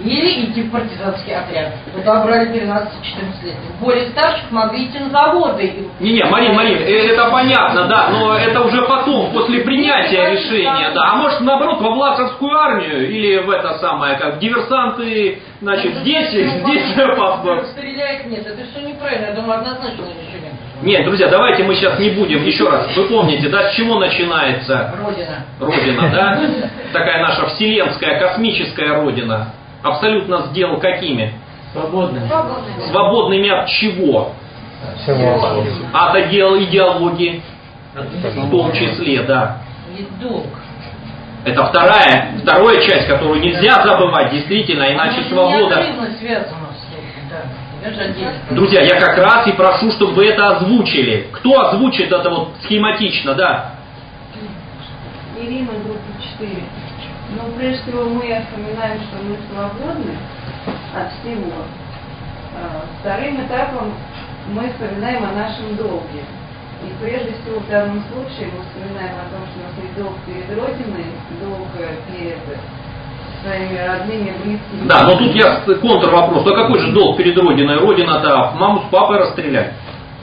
или идти в партизанский отряд. Туда брали 13-14 лет. Более старших могли идти на заводы. Не, Марин, это понятно, да, но это уже потом, после принятия решения, да. А может, наоборот, во Власовскую армию или в это самое, как диверсанты, значит, здесь Стреляет, нет, это все неправильно, я думаю, однозначно решение. Нет, друзья, давайте мы сейчас не будем, еще раз, вы помните, да, с чего начинается Родина, да? Такая наша вселенская, космическая Родина. Абсолютно с дел какими? Свободными. Свободными от чего? От идеологии. В том числе, да. Есть долг. Это вторая часть, которую нельзя забывать, действительно, иначе свобода. Неотрывно связано с этим, да. Друзья, я как раз и прошу, чтобы вы это озвучили. Кто озвучит это вот схематично, да? Ирина, группа 4. Но прежде всего мы вспоминаем, что мы свободны от всего. Вторым этапом мы вспоминаем о нашем долге. И прежде всего в данном случае мы вспоминаем о том, что у нас есть долг перед Родиной, долг перед своими родными, близкими. Да, но тут я контрвопрос. А какой же долг перед Родиной? Родина-то маму с папой расстреляли.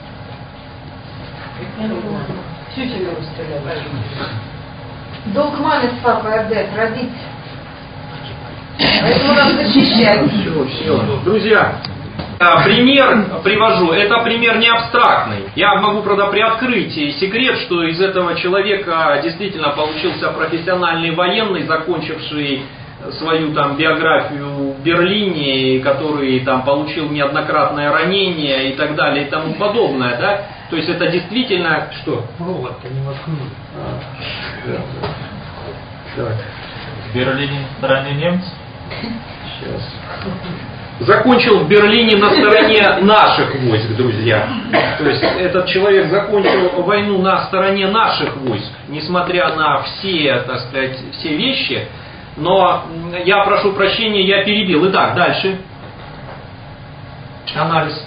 Всю тебя расстреляли. Долг маме с папой отдать, родить. Поэтому надо защищать. Все. Друзья, пример привожу. Это пример не абстрактный. Я могу, правда, приоткрыть секрет, что из этого человека действительно получился профессиональный военный, закончивший свою там биографию в Берлине, который там получил неоднократное ранение и так далее и тому подобное, да? То есть это действительно что? Провод-то не воткнули. В Берлине ранее немцы? Сейчас. Закончил в Берлине на стороне наших войск, друзья. То есть этот человек закончил войну на стороне наших войск, несмотря на все, так сказать, все вещи. Но я прошу прощения, я перебил. Итак, дальше. Анализ.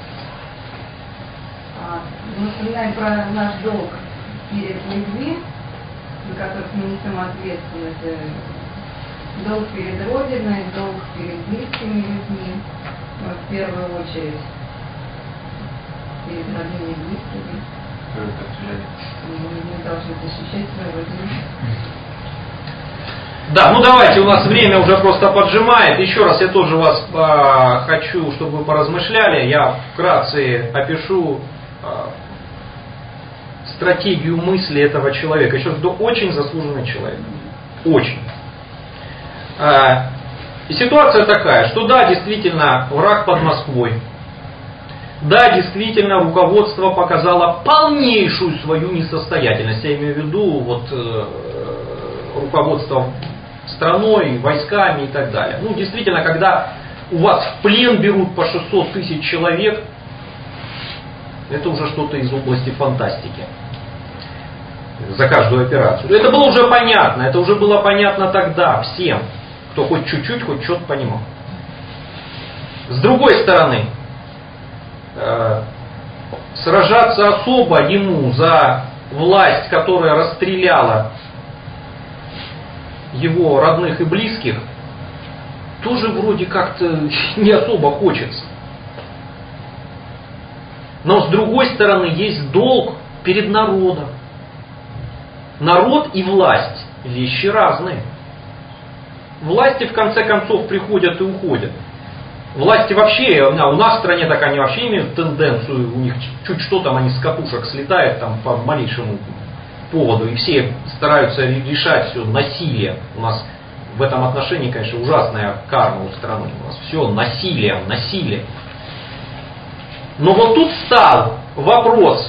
Мы вспоминаем про наш долг перед людьми, за которых мы несем ответственность. Долг перед Родиной, долг перед близкими людьми, в первую очередь перед родными и близкими. Мы должны защищать свою родину. Да, ну давайте, у нас время уже просто поджимает. Еще раз я тоже вас хочу, чтобы вы поразмышляли. Я вкратце опишу стратегию мысли этого человека. Еще раз, очень заслуженный человек. Очень. И ситуация такая, что да, действительно, враг под Москвой. Да, действительно, руководство показало полнейшую свою несостоятельность. Я имею в виду вот, руководство страной, войсками и так далее. Ну, действительно, когда у вас в плен берут по 600 тысяч человек, это уже что-то из области фантастики. За каждую операцию. Это было уже понятно. Это уже было понятно тогда всем, кто хоть чуть-чуть, хоть что-то понимал. С другой стороны, сражаться особо ему за власть, которая расстреляла его родных и близких, тоже вроде как-то не особо хочется. Но с другой стороны, есть долг перед народом. Народ и власть – вещи разные. Власти в конце концов приходят и уходят. Власти вообще, у нас в стране так они вообще имеют тенденцию, у них чуть что там они с катушек слетают там по малейшему поводу, и все стараются решать все насилие. У нас в этом отношении, конечно, ужасная карма у страны. У нас все насилие. Но вот тут стал вопрос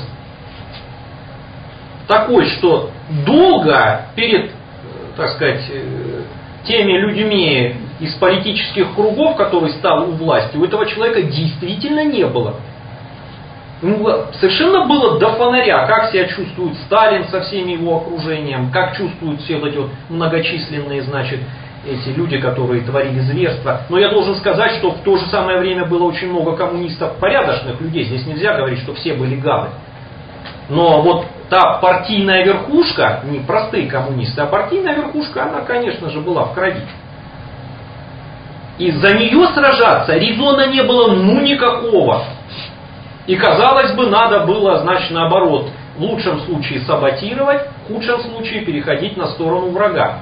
такой, что долго перед, так сказать, теми людьми из политических кругов, который стал у власти, у этого человека действительно не было. Ему совершенно было до фонаря, как себя чувствует Сталин со всеми его окружением, как чувствуют все вот эти вот многочисленные, значит, эти люди, которые творили зверства. Но я должен сказать, что в то же самое время было очень много коммунистов, порядочных людей. Здесь нельзя говорить, что все были гады. Но вот та партийная верхушка, не простые коммунисты, а партийная верхушка, она, конечно же, была в крови. И за нее сражаться резона не было ну никакого. И казалось бы, надо было, значит, наоборот, в лучшем случае саботировать, в худшем случае переходить на сторону врага.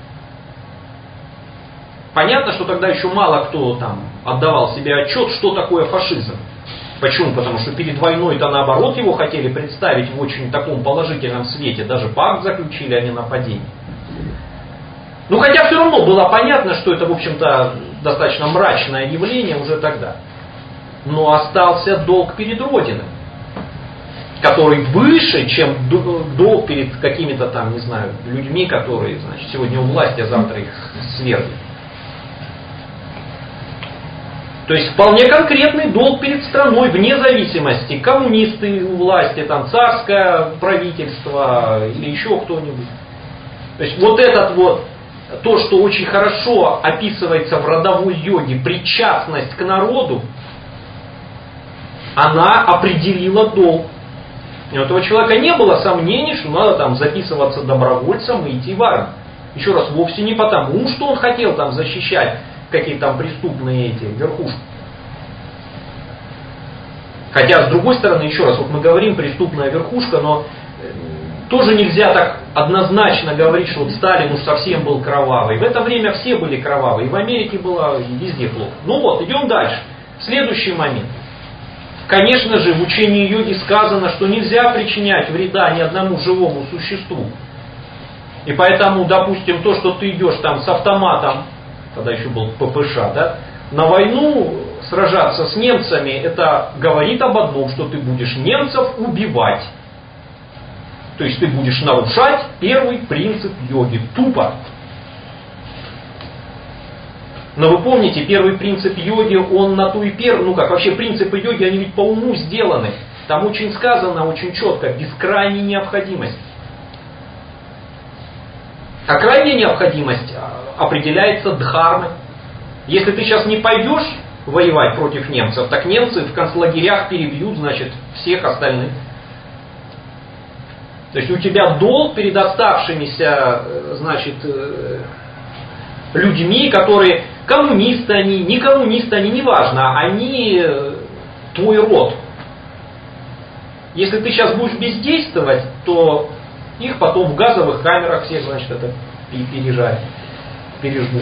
Понятно, что тогда еще мало кто там отдавал себе отчет, что такое фашизм. Почему? Потому что перед войной-то наоборот его хотели представить в очень таком положительном свете. Даже пакт заключили о ненападении. Ну хотя все равно было понятно, что это в общем-то достаточно мрачное явление уже тогда. Но остался долг перед Родиной, который выше, чем долг перед какими-то там, не знаю, людьми, которые, значит, сегодня у власти, а завтра их свергнут. То есть вполне конкретный долг перед страной, вне зависимости, коммунисты у власти, там, царское правительство или еще кто-нибудь. То есть вот этот вот, то, что очень хорошо описывается в родовой йоге, причастность к народу, она определила долг. И у этого человека не было сомнений, что надо там записываться добровольцем и идти в армию. Еще раз, вовсе не потому, что он хотел там защищать какие-то там преступные эти верхушки. Хотя, с другой стороны, еще раз, вот мы говорим преступная верхушка, но тоже нельзя так однозначно говорить, что вот Сталин уж совсем был кровавый. В это время все были кровавые, и в Америке было и везде плохо. Ну вот, идем дальше. Следующий момент. Конечно же, в учении йоги сказано, что нельзя причинять вреда ни одному живому существу. И поэтому, допустим, то, что ты идешь там с автоматом, когда еще был ППШ, да, на войну сражаться с немцами, это говорит об одном, что ты будешь немцев убивать. То есть ты будешь нарушать первый принцип йоги. Тупо. Но вы помните, первый принцип йоги, он на ту и первую, ну как вообще принципы йоги, они ведь по уму сделаны. Там очень сказано, очень четко, без крайней необходимости. А крайняя необходимость определяется дхармой. Если ты сейчас не пойдешь воевать против немцев, так немцы в концлагерях перебьют, значит, всех остальных. То есть у тебя долг перед оставшимися, значит, людьми, которые коммунисты они, не коммунисты они, неважно, они твой род. Если ты сейчас будешь бездействовать, то их потом в газовых камерах всех, значит, это переждут.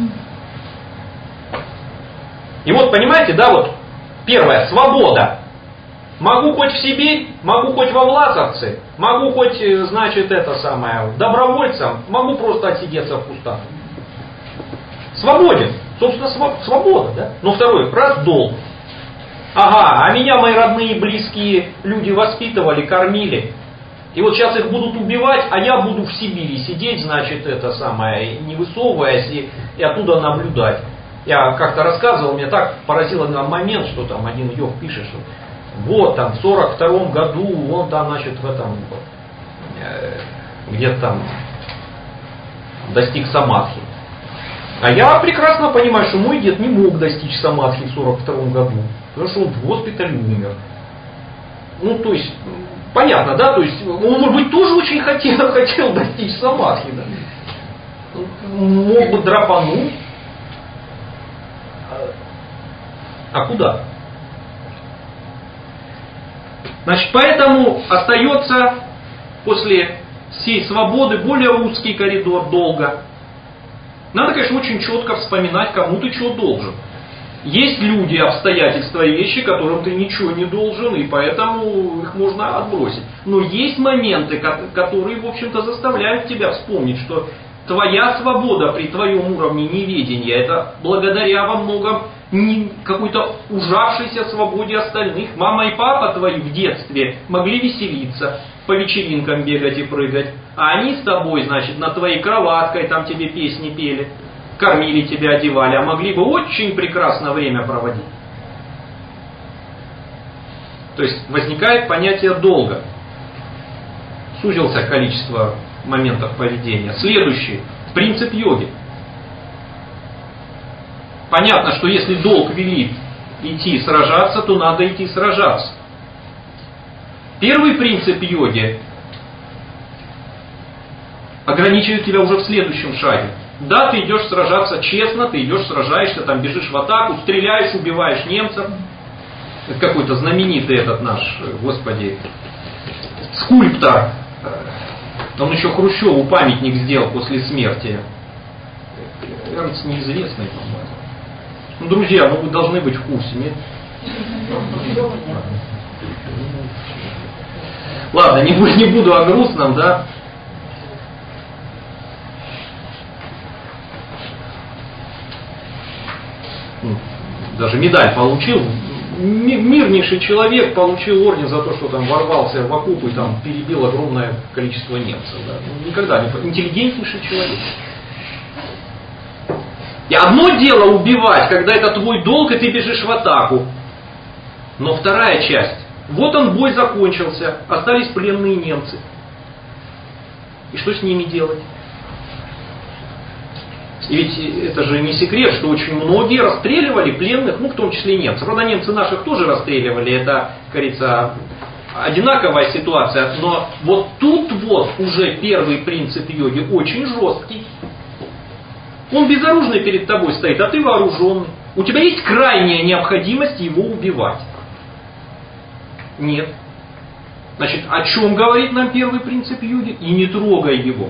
И вот, понимаете, да, вот первое, свобода. Могу хоть в Сибирь, могу хоть во Власовцы, могу хоть, значит, это самое, добровольцем, могу просто отсидеться в кустах. Свободен. Собственно, свобода, да? Но второй, раз долг. Ага, а меня мои родные, близкие люди воспитывали, кормили. И вот сейчас их будут убивать, а я буду в Сибири сидеть, значит, это самое, не высовываясь и оттуда наблюдать. Я как-то рассказывал, меня так поразил один момент, что там один йог пишет, что вот там в 42-м году он там, значит, в этом, где-то там достиг самадхи. А я прекрасно понимаю, что мой дед не мог достичь самадхи в 42-м году, потому что он в госпитале умер. Ну, то есть, понятно, да, то есть, он, может быть, тоже очень хотел достичь самадхи, да. Мог бы драпануть. А куда? Значит, поэтому остается после всей свободы более узкий коридор долга. Надо, конечно, очень четко вспоминать, кому ты что должен. Есть люди, обстоятельства и вещи, которым ты ничего не должен, и поэтому их можно отбросить. Но есть моменты, которые, в общем-то, заставляют тебя вспомнить, что твоя свобода при твоем уровне неведения, это благодаря во многом какой-то ужавшейся свободе остальных. Мама и папа твои в детстве могли веселиться, по вечеринкам бегать и прыгать, а они с тобой, значит, над твоей кроваткой там тебе песни пели, кормили тебя, одевали, а могли бы очень прекрасно время проводить. То есть возникает понятие долга. Сузился количество моментов поведения. Следующий. Принцип йоги. Понятно, что если долг велит идти сражаться, то надо идти сражаться. Первый принцип йоги ограничивает тебя уже в следующем шаге. Да, ты идешь сражаться честно, ты идешь, сражаешься, там бежишь в атаку, стреляешь, убиваешь немцев. Это какой-то знаменитый этот наш, господи, скульптор. Он еще Хрущеву памятник сделал после смерти. Эрнст неизвестный, по-моему. Ну, друзья, ну вы должны быть в курсе, нет? Ладно, не буду о грустном, да? Даже медаль получил. Мирнейший человек получил орден за то, что там ворвался в окоп и там перебил огромное количество немцев. Да? Никогда не... Интеллигентнейший человек. И одно дело убивать, когда это твой долг, и ты бежишь в атаку. Но вторая часть. Вот он, бой закончился, остались пленные немцы. И что с ними делать? И ведь это же не секрет, что очень многие расстреливали пленных, ну в том числе и немцев. Правда, немцы наших тоже расстреливали, это, как говорится, одинаковая ситуация. Но вот тут вот уже первый принцип йоги очень жесткий. Он безоружный перед тобой стоит, а ты вооруженный. У тебя есть крайняя необходимость его убивать? Нет. Значит, о чем говорит нам первый принцип йоги? И не трогай его.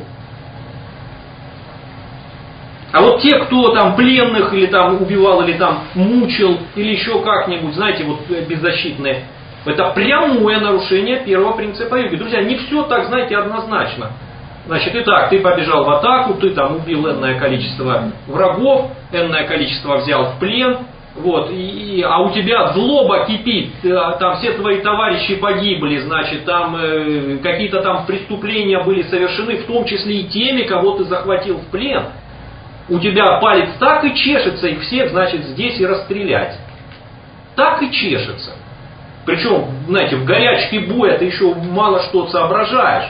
А вот те, кто там пленных или там убивал, или там мучил, или еще как-нибудь, знаете, вот беззащитные, это прямое нарушение первого принципа йоги. Друзья, не все так, знаете, однозначно. Значит, итак, ты побежал в атаку, ты там убил энное количество врагов, энное количество взял в плен, вот, а у тебя злоба кипит, там все твои товарищи погибли, значит, там какие-то там преступления были совершены, в том числе и теми, кого ты захватил в плен. У тебя палец так и чешется их всех, значит, здесь и расстрелять. Так и чешется. Причем, знаете, в горячке боя ты еще мало что соображаешь.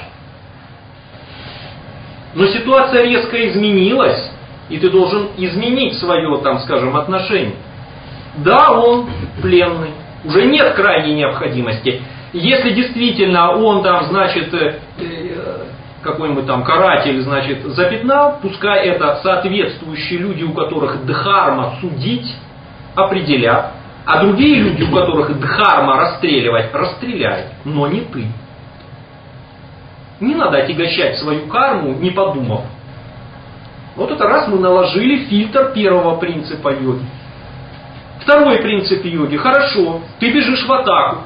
Но ситуация резко изменилась, и ты должен изменить свое, там, скажем, отношение. Да, он пленный, уже нет крайней необходимости. Если действительно он там, значит, какой-нибудь там каратель, значит, запятнал, пускай это соответствующие люди, у которых дхарма судить, определят, а другие люди, у которых дхарма расстреливать, расстреляют, но не ты. Не надо отягощать свою карму, не подумав. Вот это раз мы наложили фильтр первого принципа йоги. Второй принцип йоги. Хорошо, ты бежишь в атаку.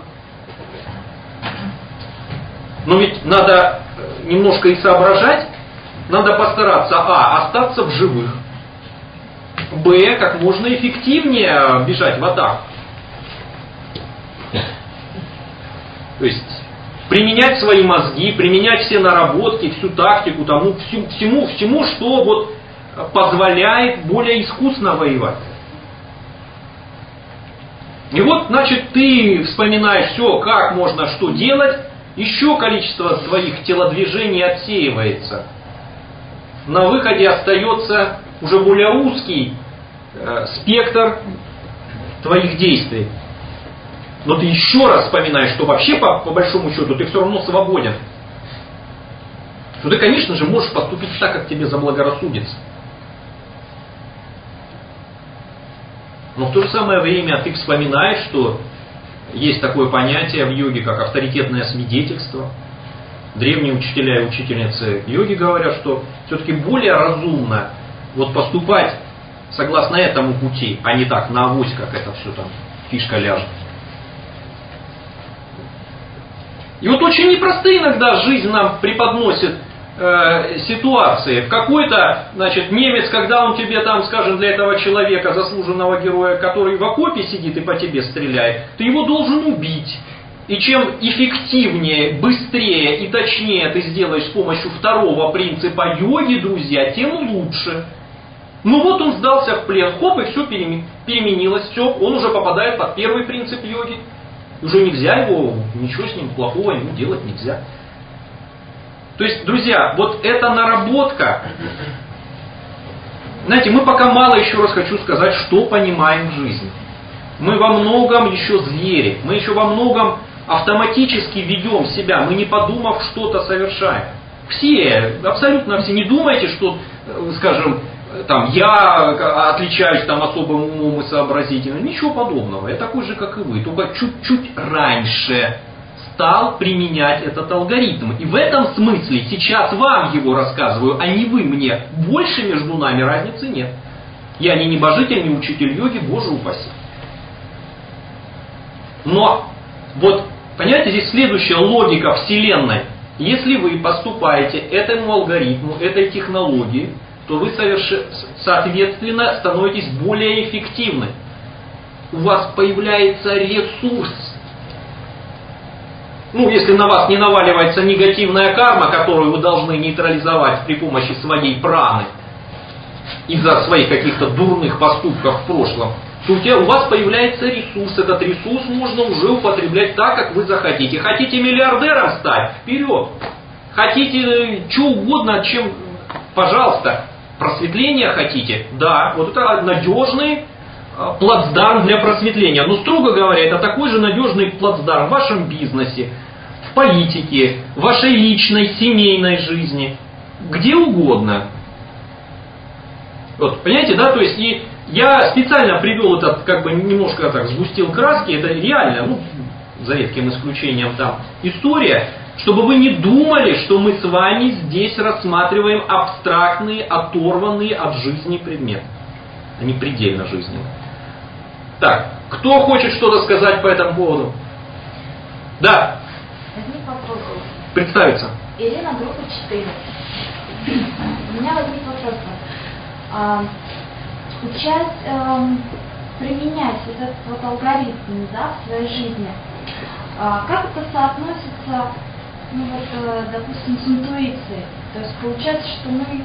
Но ведь надо немножко и соображать. Надо постараться, остаться в живых. Б, как можно эффективнее бежать в атаку. То есть применять свои мозги, применять все наработки, всю тактику, тому, всему, что вот позволяет более искусно воевать. И вот, значит, ты вспоминаешь все, как можно что делать, еще количество твоих телодвижений отсеивается. На выходе остается уже более узкий спектр твоих действий. Но ты еще раз вспоминаешь, что вообще, по большому счету, ты все равно свободен. Что ты, конечно же, можешь поступить так, как тебе заблагорассудится. Но в то же самое время ты вспоминаешь, что есть такое понятие в йоге, как авторитетное свидетельство. Древние учителя и учительницы йоги говорят, что все-таки более разумно вот поступать согласно этому пути, а не так на авось, как это все там фишка ляжет. И вот очень непростые иногда жизнь нам преподносит ситуации. В какой-то, значит, немец, когда он тебе там, скажем, для этого человека, заслуженного героя, который в окопе сидит и по тебе стреляет, ты его должен убить. И чем эффективнее, быстрее и точнее ты сделаешь с помощью второго принципа йоги, друзья, тем лучше. Ну вот он сдался в плен, хоп, и все переменилось, все, он уже попадает под первый принцип йоги. Уже нельзя его, ничего с ним плохого ему делать нельзя. То есть, друзья, вот эта наработка, знаете, мы пока мало, еще раз хочу сказать, что понимаем в жизни. Мы во многом еще звери, мы еще во многом автоматически ведем себя, мы не подумав что-то совершаем. Все, абсолютно все, не думайте, что, скажем, там, я отличаюсь там особым умом и сообразительным. Ничего подобного. Я такой же, как и вы. Только чуть-чуть раньше стал применять этот алгоритм. И в этом смысле сейчас вам его рассказываю, а не вы мне. Больше между нами разницы нет. Я не небожитель, не учитель йоги, Боже упаси. Но, вот, понимаете, здесь следующая логика Вселенной. Если вы поступаете этому алгоритму, этой технологии, то вы соответственно становитесь более эффективны. У вас появляется ресурс. Ну, если на вас не наваливается негативная карма, которую вы должны нейтрализовать при помощи своей праны, из-за своих каких-то дурных поступков в прошлом, то у вас появляется ресурс. Этот ресурс можно уже употреблять так, как вы захотите. Хотите миллиардером стать? Вперед! Хотите что угодно, чем, пожалуйста, просветление хотите? Да, вот это надежный плацдарм для просветления. Но, строго говоря, это такой же надежный плацдарм в вашем бизнесе, в политике, в вашей личной, семейной жизни, где угодно. Вот, понимаете, да, то есть и я специально привел этот, как бы немножко так сгустил краски, это реально, ну, за редким исключением там, история, чтобы вы не думали, что мы с вами здесь рассматриваем абстрактные, оторванные от жизни предметы. Они предельно жизненные. Так, кто хочет что-то сказать по этому поводу? Да. Возник вопрос. Представиться. Ирина, группа 4. У меня возник вопрос. Учась применять вот этот вот алгоритм, да, в своей жизни, как это соотносится, ну вот, допустим, с интуицией? То есть получается, что мы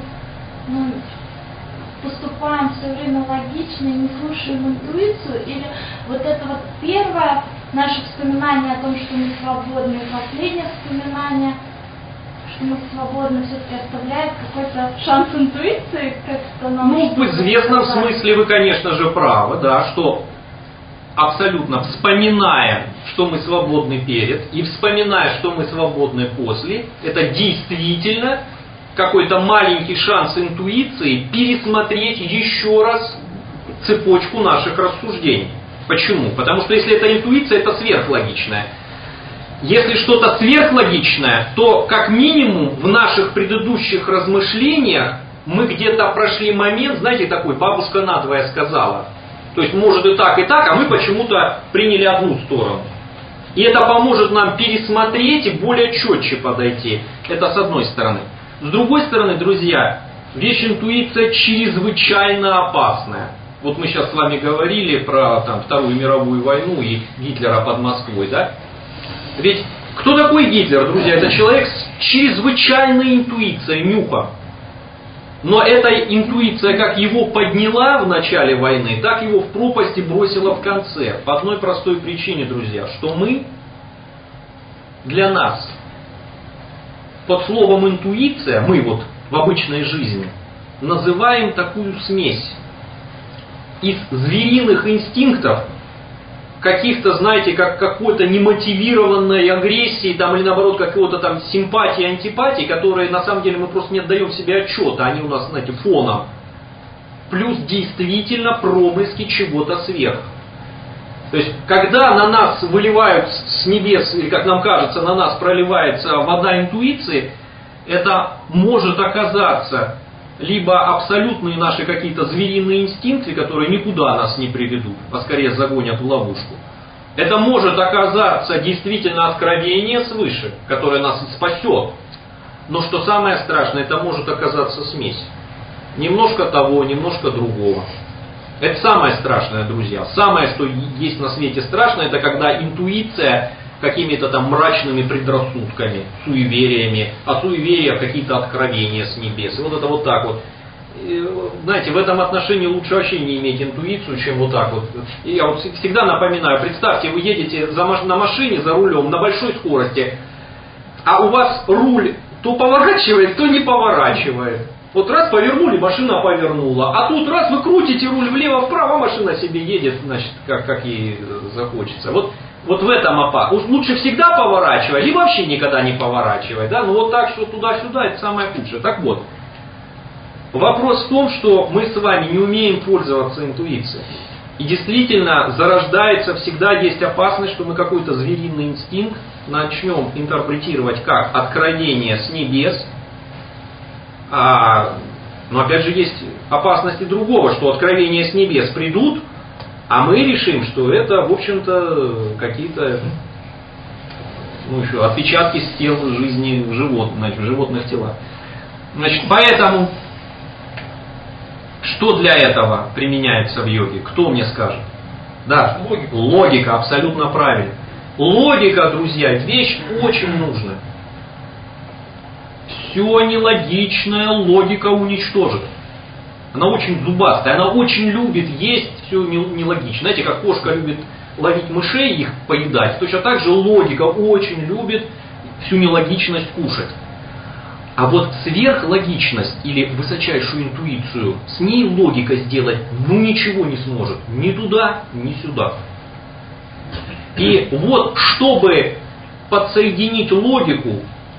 поступаем все время логично и не слушаем интуицию, или вот это вот первое наше вспоминание о том, что мы свободны, и последнее вспоминание, что мы свободны, все-таки оставляет какой-то шанс интуиции, как-то нам... Ну, в известном смысле вы, конечно же, правы, да, что абсолютно вспоминая, что мы свободны перед, и вспоминая, что мы свободны после, это действительно какой-то маленький шанс интуиции пересмотреть еще раз цепочку наших рассуждений. Почему? Потому что если это интуиция, это сверхлогичное. Если что-то сверхлогичное, то как минимум в наших предыдущих размышлениях мы где-то прошли момент, знаете, такой, бабушка надвое сказала. То есть может и так, а мы почему-то приняли одну сторону. И это поможет нам пересмотреть и более четче подойти. Это с одной стороны. С другой стороны, друзья, вещь интуиция чрезвычайно опасная. Вот мы сейчас с вами говорили про там, Вторую мировую войну и Гитлера под Москвой, да? Ведь кто такой Гитлер, друзья? Это человек с чрезвычайной интуицией, нюхом. Но эта интуиция как его подняла в начале войны, так его в пропасти бросила в конце. По одной простой причине, друзья, что мы, для нас, под словом интуиция, мы вот в обычной жизни, называем такую смесь из звериных инстинктов, каких-то, знаете, как какой-то немотивированной агрессии, там, или наоборот, какого-то там симпатии, антипатии, которые на самом деле мы просто не отдаем себе отчета, они у нас, знаете, фоном. Плюс действительно промыслки чего-то сверх. То есть, когда на нас выливают с небес, или, как нам кажется, на нас проливается вода интуиции, это может оказаться либо абсолютные наши какие-то звериные инстинкты, которые никуда нас не приведут, а скорее загонят в ловушку. Это может оказаться действительно откровение свыше, которое нас спасет. Но что самое страшное, это может оказаться смесь. Немножко того, немножко другого. Это самое страшное, друзья. Самое, что есть на свете страшное, это когда интуиция какими-то там мрачными предрассудками, суевериями, а суеверия какие-то откровения с небес. И вот это вот так вот. И, знаете, в этом отношении лучше вообще не иметь интуицию, чем вот так вот. И я вот всегда напоминаю, представьте, вы едете на машине за рулем на большой скорости, а у вас руль то поворачивает, то не поворачивает. Вот раз повернули, машина повернула. А тут раз вы крутите руль влево-вправо, машина себе едет, значит, как ей захочется. Вот в этом опасность. Лучше всегда поворачивать, или вообще никогда не поворачивать. Да? Ну вот так, что туда-сюда, это самое худшее. Так вот, Вопрос в том, что мы с вами не умеем пользоваться интуицией. И действительно зарождается, всегда есть опасность, что мы какой-то звериный инстинкт начнем интерпретировать как откровение с небес. Но опять же есть опасность и другого, что откровения с небес придут, а мы решим, что это, в общем-то, какие-то еще отпечатки с тел жизни в животных телах. Значит, поэтому, что для этого применяется в йоге? Кто мне скажет? Да, логика, абсолютно правильно. Логика, друзья, вещь очень нужная. Все нелогичное логика уничтожит. Она очень зубастая, она очень любит есть все нелогично. Знаете, как кошка любит ловить мышей, их поедать, точно так же логика очень любит всю нелогичность кушать. А вот сверхлогичность или высочайшую интуицию, с ней логика сделать ничего не сможет. Ни туда, ни сюда. И вот, чтобы подсоединить логику,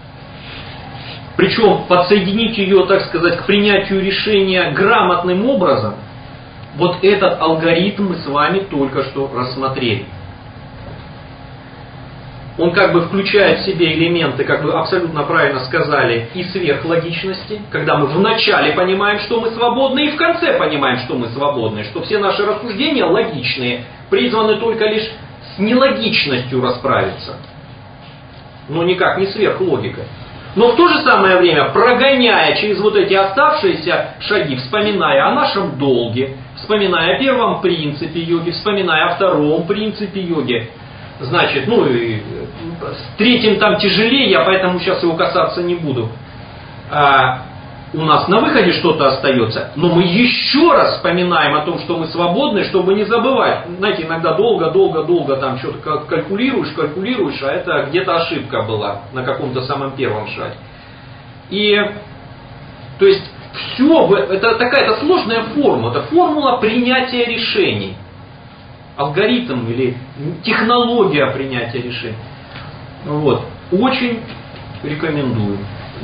причем подсоединить ее, так сказать, к принятию решения грамотным образом, вот этот алгоритм мы с вами только что рассмотрели. Он как бы включает в себе элементы, как вы абсолютно правильно сказали, и сверхлогичности, когда мы вначале понимаем, что мы свободны, и в конце понимаем, что мы свободны, что все наши рассуждения логичные, призваны только лишь с нелогичностью расправиться, но никак не сверхлогикой. Но в то же самое время, прогоняя через вот эти оставшиеся шаги, вспоминая о нашем долге, вспоминая о первом принципе йоги, вспоминая о втором принципе йоги, значит, и с третьим там тяжелее, я поэтому сейчас его касаться не буду. У нас на выходе что-то остается, но мы еще раз вспоминаем о том, что мы свободны, чтобы не забывать. Знаете, иногда долго там что-то калькулируешь, а это где-то ошибка была на каком-то самом первом шаге. И, то есть, все, это такая-то сложная формула, это формула принятия решений. Алгоритм или технология принятия решений. Вот. Очень рекомендую,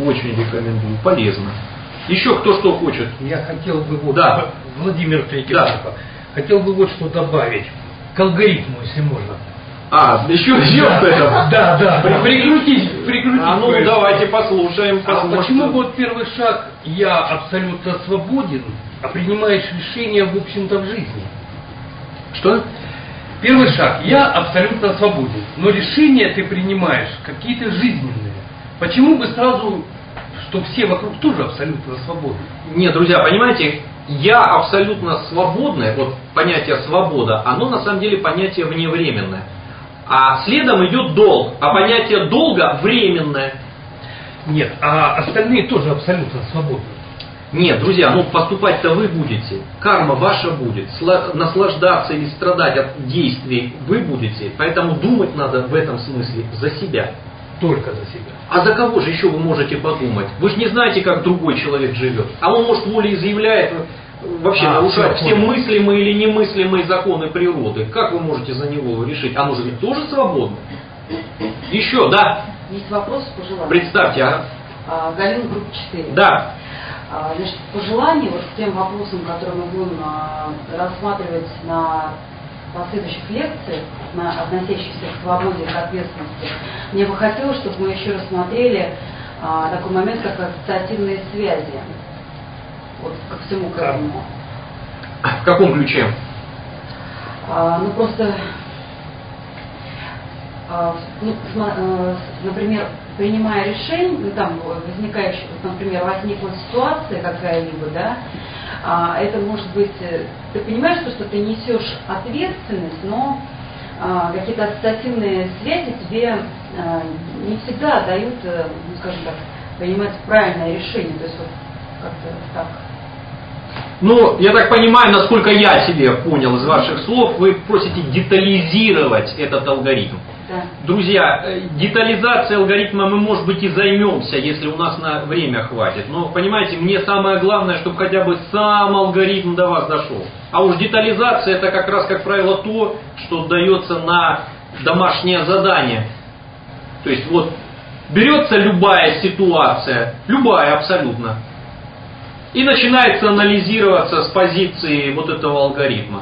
полезно. Еще кто что хочет? Я хотел бы, Владимир Третьяков, хотел бы вот что добавить к алгоритму, если можно. Еще к этому? Да. Прикрутить. Давайте послушаем. Почему вот первый шаг я абсолютно свободен, а принимаешь решения, в общем-то, в жизни? Что? Первый шаг. Я абсолютно свободен, но решения ты принимаешь какие-то жизненные. Почему бы сразу, что все вокруг тоже абсолютно свободны? Нет, друзья, понимаете, я абсолютно свободный, вот понятие свобода, оно на самом деле понятие вневременное. А следом идет долг, а понятие долга временное. Нет, а остальные тоже абсолютно свободны. Нет, друзья, поступать-то вы будете, карма ваша будет, наслаждаться или страдать от действий вы будете, поэтому думать надо в этом смысле за себя. Только за себя. А за кого же еще вы можете подумать? Вы же не знаете, как другой человек живет. А он, может, волеизъявляет, вообще нарушать все мыслимые или немыслимые законы природы. Как вы можете за него решить? Оно же ведь тоже свободно. Еще, да? Есть вопрос, пожелания. Представьте, Галина, группа 4. Да. Значит, пожелания вот к тем вопросам, которые мы будем рассматривать на последующих лекциях, относящихся к свободе и к ответственности, мне бы хотелось, чтобы мы еще рассмотрели такой момент, как ассоциативные связи. Вот ко всему к этому. В каком ключе? Просто, например, принимая решение, возникающая, например, возникла ситуация какая-либо, да, это может быть, ты понимаешь, что ты несешь ответственность, но какие-то ассоциативные связи тебе не всегда дают, скажем так, принимать правильное решение. То есть вот как-то так. Я так понимаю, насколько я себе понял из ваших слов, вы просите детализировать этот алгоритм. Да. Друзья, детализацией алгоритма мы, может быть, и займемся, если у нас на время хватит. Но, понимаете, мне самое главное, чтобы хотя бы сам алгоритм до вас дошел. А уж детализация — это как раз, как правило, то, что дается на домашнее задание. То есть вот берется любая ситуация, любая абсолютно, И начинается анализироваться с позиции вот этого алгоритма.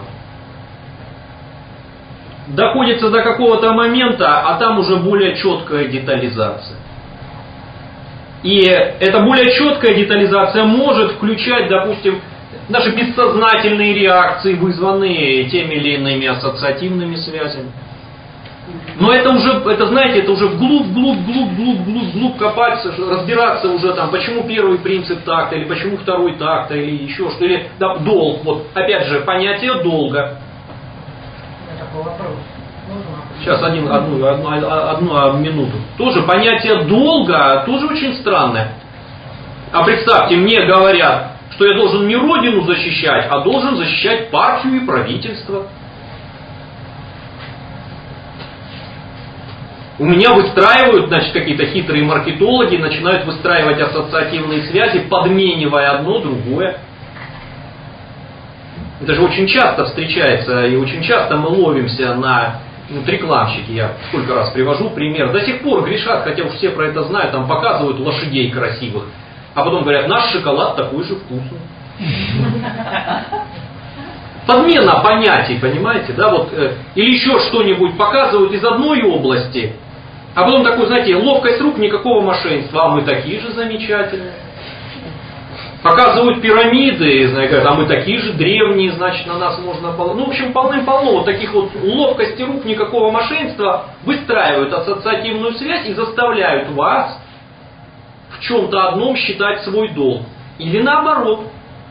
Доходится до какого-то момента, а там уже более четкая детализация. И эта более четкая детализация может включать, допустим, наши бессознательные реакции, вызванные теми или иными ассоциативными связями. Но это уже, это знаете, это уже вглубь копать, разбираться уже там, почему первый принцип так-то, или почему второй так-то, или еще что, или да, долг. Вот, опять же, понятие долга. Такой вопрос. Сейчас одну минуту. Тоже понятие долга тоже очень странное. А представьте, мне говорят, что я должен не родину защищать, а должен защищать партию и правительство. У меня выстраивают, значит, какие-то хитрые маркетологи, начинают выстраивать ассоциативные связи, подменивая одно другое. Это же очень часто встречается, и очень часто мы ловимся на рекламщики. Я сколько раз привожу пример. До сих пор грешат, хотя уж все про это знают, там показывают лошадей красивых, а потом говорят, наш шоколад такой же вкусный. Подмена понятий, понимаете, да, вот, или еще что-нибудь показывают из одной области, а потом такой, знаете, ловкость рук, никакого мошенничества, а мы такие же замечательные. Показывают пирамиды, говорят, а мы такие же древние, значит, на нас можно... Ну, в общем, полным-полно вот таких вот ловкости рук, никакого мошенничества, выстраивают ассоциативную связь и заставляют вас в чем-то одном считать свой долг. Или наоборот.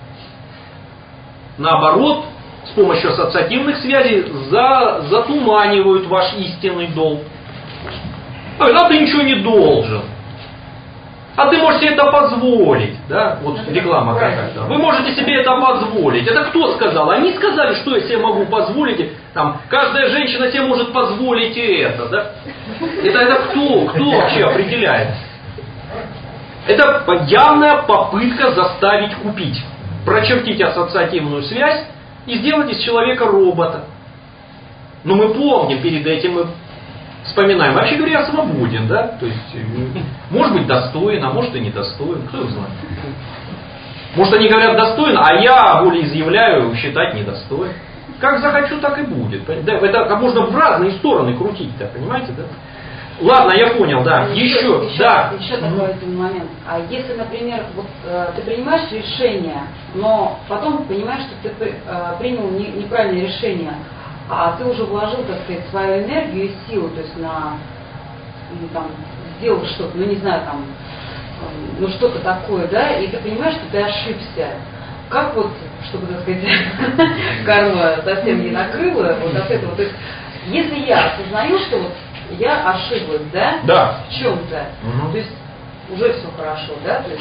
Наоборот, с помощью ассоциативных связей затуманивают ваш истинный долг. А ты ничего не должен. А ты можешь себе это позволить. Да? Вот реклама какая-то. Вы можете себе это позволить. Это кто сказал? Они сказали, что я себе могу позволить. Там, каждая женщина себе может позволить и это. Да? Это кто? Кто вообще определяет? Это явная попытка заставить купить. Прочертить ассоциативную связь и сделать из человека робота. Но мы помним, перед этим мы вспоминаем. Вообще говоря, я свободен, да? То есть, может быть достоин, а может и недостоин. Кто его знает? Может они говорят достоин, а я волеизъявляю считать недостоин. Как захочу, так и будет. Да, это можно в разные стороны крутить-то, понимаете, да? Ладно, я понял, да. Еще такой один момент. А если, например, вот, ты принимаешь решение, но потом понимаешь, что ты принял неправильное решение, а ты уже вложил, так сказать, свою энергию и силу, то есть на, ну, там, сделал что-то, ну не знаю, там, ну что-то такое, да, и ты понимаешь, что ты ошибся. Как вот, чтобы, так сказать, карма совсем не накрыла вот от этого, то есть, если я осознаю, что вот я ошиблась, да? Да. В чем-то. То есть уже все хорошо, да? То есть...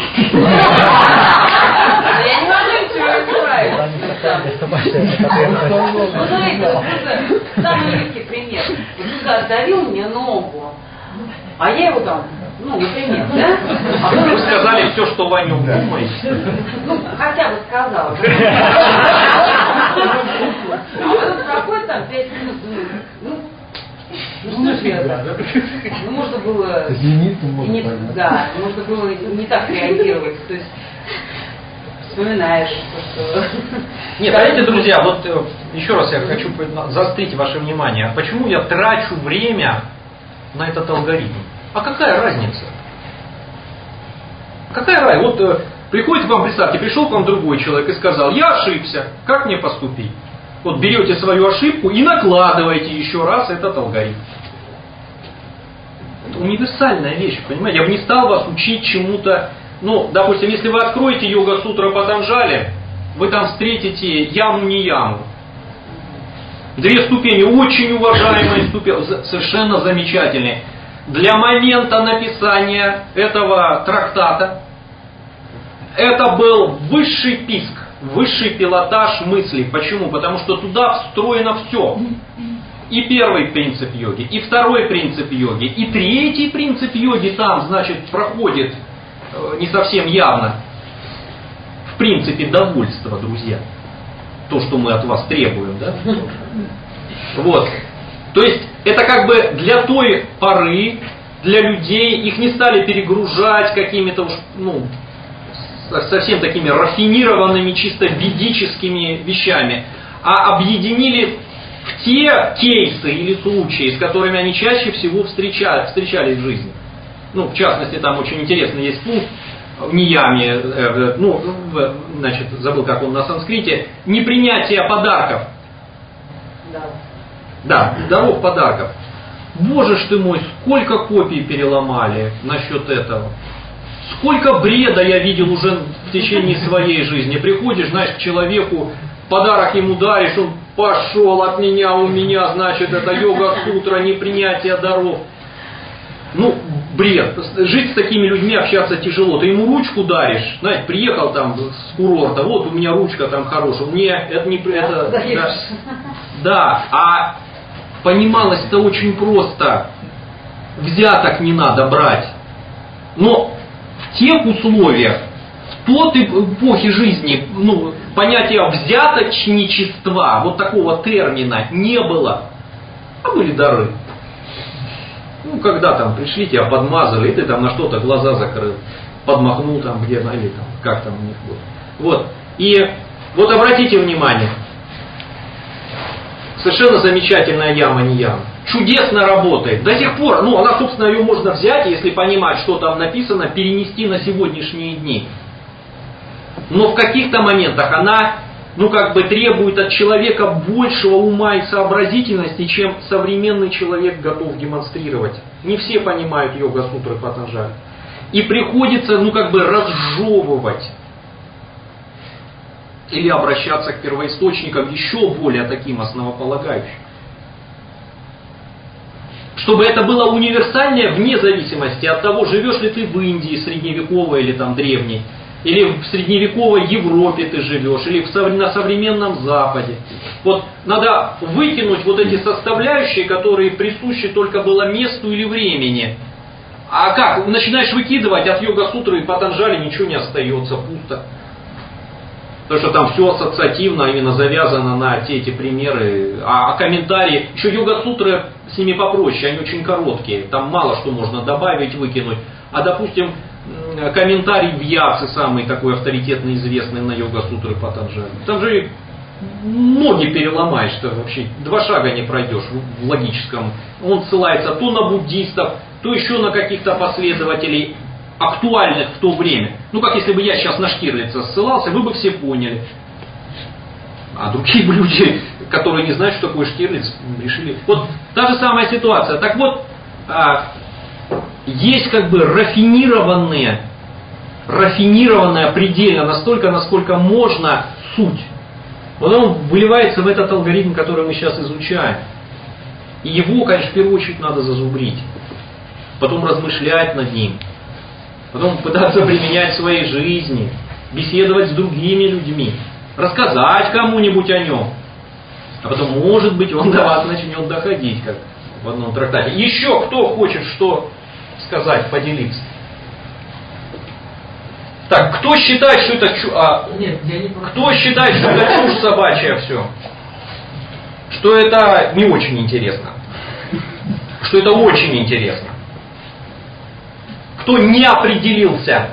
Я не могу ничего исправить. Ну, смотрите, вот самый легкий пример. Вот сюда сдавил мне ногу, а я его там, ну, например, да? Вы сказали все, что Ваня думаете. Ну, хотя бы сказала. А потом проходит там 5 минут, ну, можно было можно было не так реагировать. То есть вспоминаешь, что... Нет, понимаете, друзья, вот еще раз я хочу заострить ваше внимание. Почему я трачу время на этот алгоритм? А какая разница? Какая разница? Вот приходит к вам, представьте, пришел к вам другой человек и сказал, я ошибся, как мне поступить? Вот берете свою ошибку и накладываете еще раз этот алгоритм. Это универсальная вещь, понимаете? Я бы не стал вас учить чему-то. Ну, допустим, если вы откроете Йога-сутра Патанджали, вы там встретите яму не яму. 2 ступени, очень уважаемые ступени, совершенно замечательные. Для момента написания этого трактата это был высший писк. Высший пилотаж мыслей. Почему? Потому что туда встроено все. И первый принцип йоги, и второй принцип йоги, и третий принцип йоги там, значит, проходит не совсем явно. В принципе, довольство, друзья. То, что мы от вас требуем, да? Вот. То есть, это как бы для той поры, для людей, их не стали перегружать какими-то, ну, совсем такими рафинированными, чисто ведическими вещами, а объединили в те кейсы или случаи, с которыми они чаще всего встречались в жизни. Ну, в частности, там очень интересный есть пункт в нияме, значит, забыл, как он на санскрите, непринятие подарков. Да, даров подарков. Боже ж ты мой, сколько копий переломали насчет этого. Сколько бреда я видел уже в течение своей жизни. Приходишь, знаешь, к человеку, подарок ему даришь, он пошел от меня, у меня, значит, это йога-сутра, непринятие даров. Ну, бред. Жить с такими людьми, общаться тяжело. Ты ему ручку даришь, знаете, приехал там с курорта, вот у меня ручка там хорошая. Не, это не... Это, да, а понималось это очень просто. Взяток не надо брать. Но в тех условиях, в тот эпохе жизни, ну, понятия взяточничества, вот такого термина не было. А были дары. Ну, когда там пришли, тебя подмазали, и ты там на что-то глаза закрыл, подмахнул там где-то, или там, как там у них было. Вот. И вот обратите внимание, совершенно замечательная яма, не яма. Чудесно работает. До сих пор, ну, она, собственно, ее можно взять, если понимать, что там написано, перенести на сегодняшние дни. Но в каких-то моментах она, ну, как бы требует от человека большего ума и сообразительности, чем современный человек готов демонстрировать. Не все понимают йога-сутры Патанджали. И приходится, ну, как бы разжевывать. Или обращаться к первоисточникам еще более таким основополагающим. Чтобы это было универсальное вне зависимости от того, живешь ли ты в Индии средневековой или там древней, или в средневековой Европе ты живешь, или на современном Западе. Вот надо выкинуть вот эти составляющие, которые присущи только было месту или времени. А как? Начинаешь выкидывать, от йога-сутры и Патанджали ничего не остается, пусто. Потому что там все ассоциативно, именно завязано на эти примеры. А комментарии, еще йога-сутры с ними попроще, они очень короткие. Там мало что можно добавить, выкинуть. А допустим, комментарий в Яце, самый такой авторитетный, известный на йога-сутры Патанджали. Там же ноги переломаешь, что вообще 2 шага не пройдешь в логическом. Он ссылается то на буддистов, то еще на каких-то последователей, актуальных в то время. Ну, как если бы я сейчас на Штирлица ссылался, вы бы все поняли. А другие люди, которые не знают, что такое Штирлиц, решили... Вот та же самая ситуация. Так вот, есть как бы рафинированная предельно, настолько, насколько можно, суть. Вот он выливается в этот алгоритм, который мы сейчас изучаем. И его, конечно, в первую очередь надо зазубрить. Потом размышлять над ним. Потом пытаться применять в своей жизни. Беседовать с другими людьми. Рассказать кому-нибудь о нем. А потом, может быть, он до вас начнет доходить, как в одном трактате. Еще кто хочет что сказать, поделиться? Так, кто считает, что это кто считает, что это чушь собачья все? Что это не очень интересно? Что это очень интересно? Кто не определился?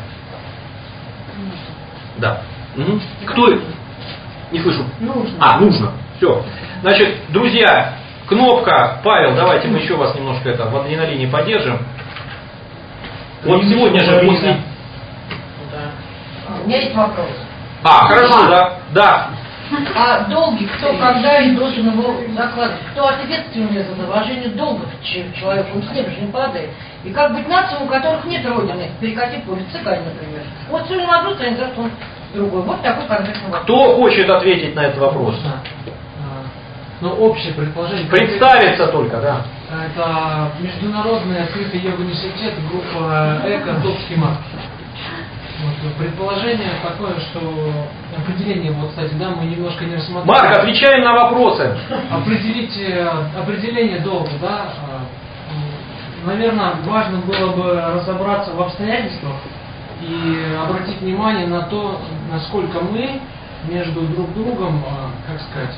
Да. Угу. Кто? Не слышу. Нужно. Нужно. Все. Значит, друзья, кнопка, Павел, давайте мы еще вас немножко в адреналине поддержим. Вот сегодня же после... У меня есть вопрос. Хорошо, да. А долги, кто когда и должен его закладывать? Кто ответственный за наложение долгов человеку? Он с неба же не падает. И как быть нациям, у которых нет родины? Перекати поле, цыгане, например. Вот сегодня в одну страну, завтра он в другую. Вот такой конкретный вопрос. Кто хочет ответить на этот вопрос? Общее предположение. Представиться только, да. Это международный открытый йога-университет, группа ЭКО, топ-схема. Вот, предположение такое, что определение, вот, кстати, да, мы немножко не рассмотрели. Марк, отвечаем на вопросы. Определение долга, да. Наверное, важно было бы разобраться в обстоятельствах и обратить внимание на то, насколько мы между друг другом, как сказать,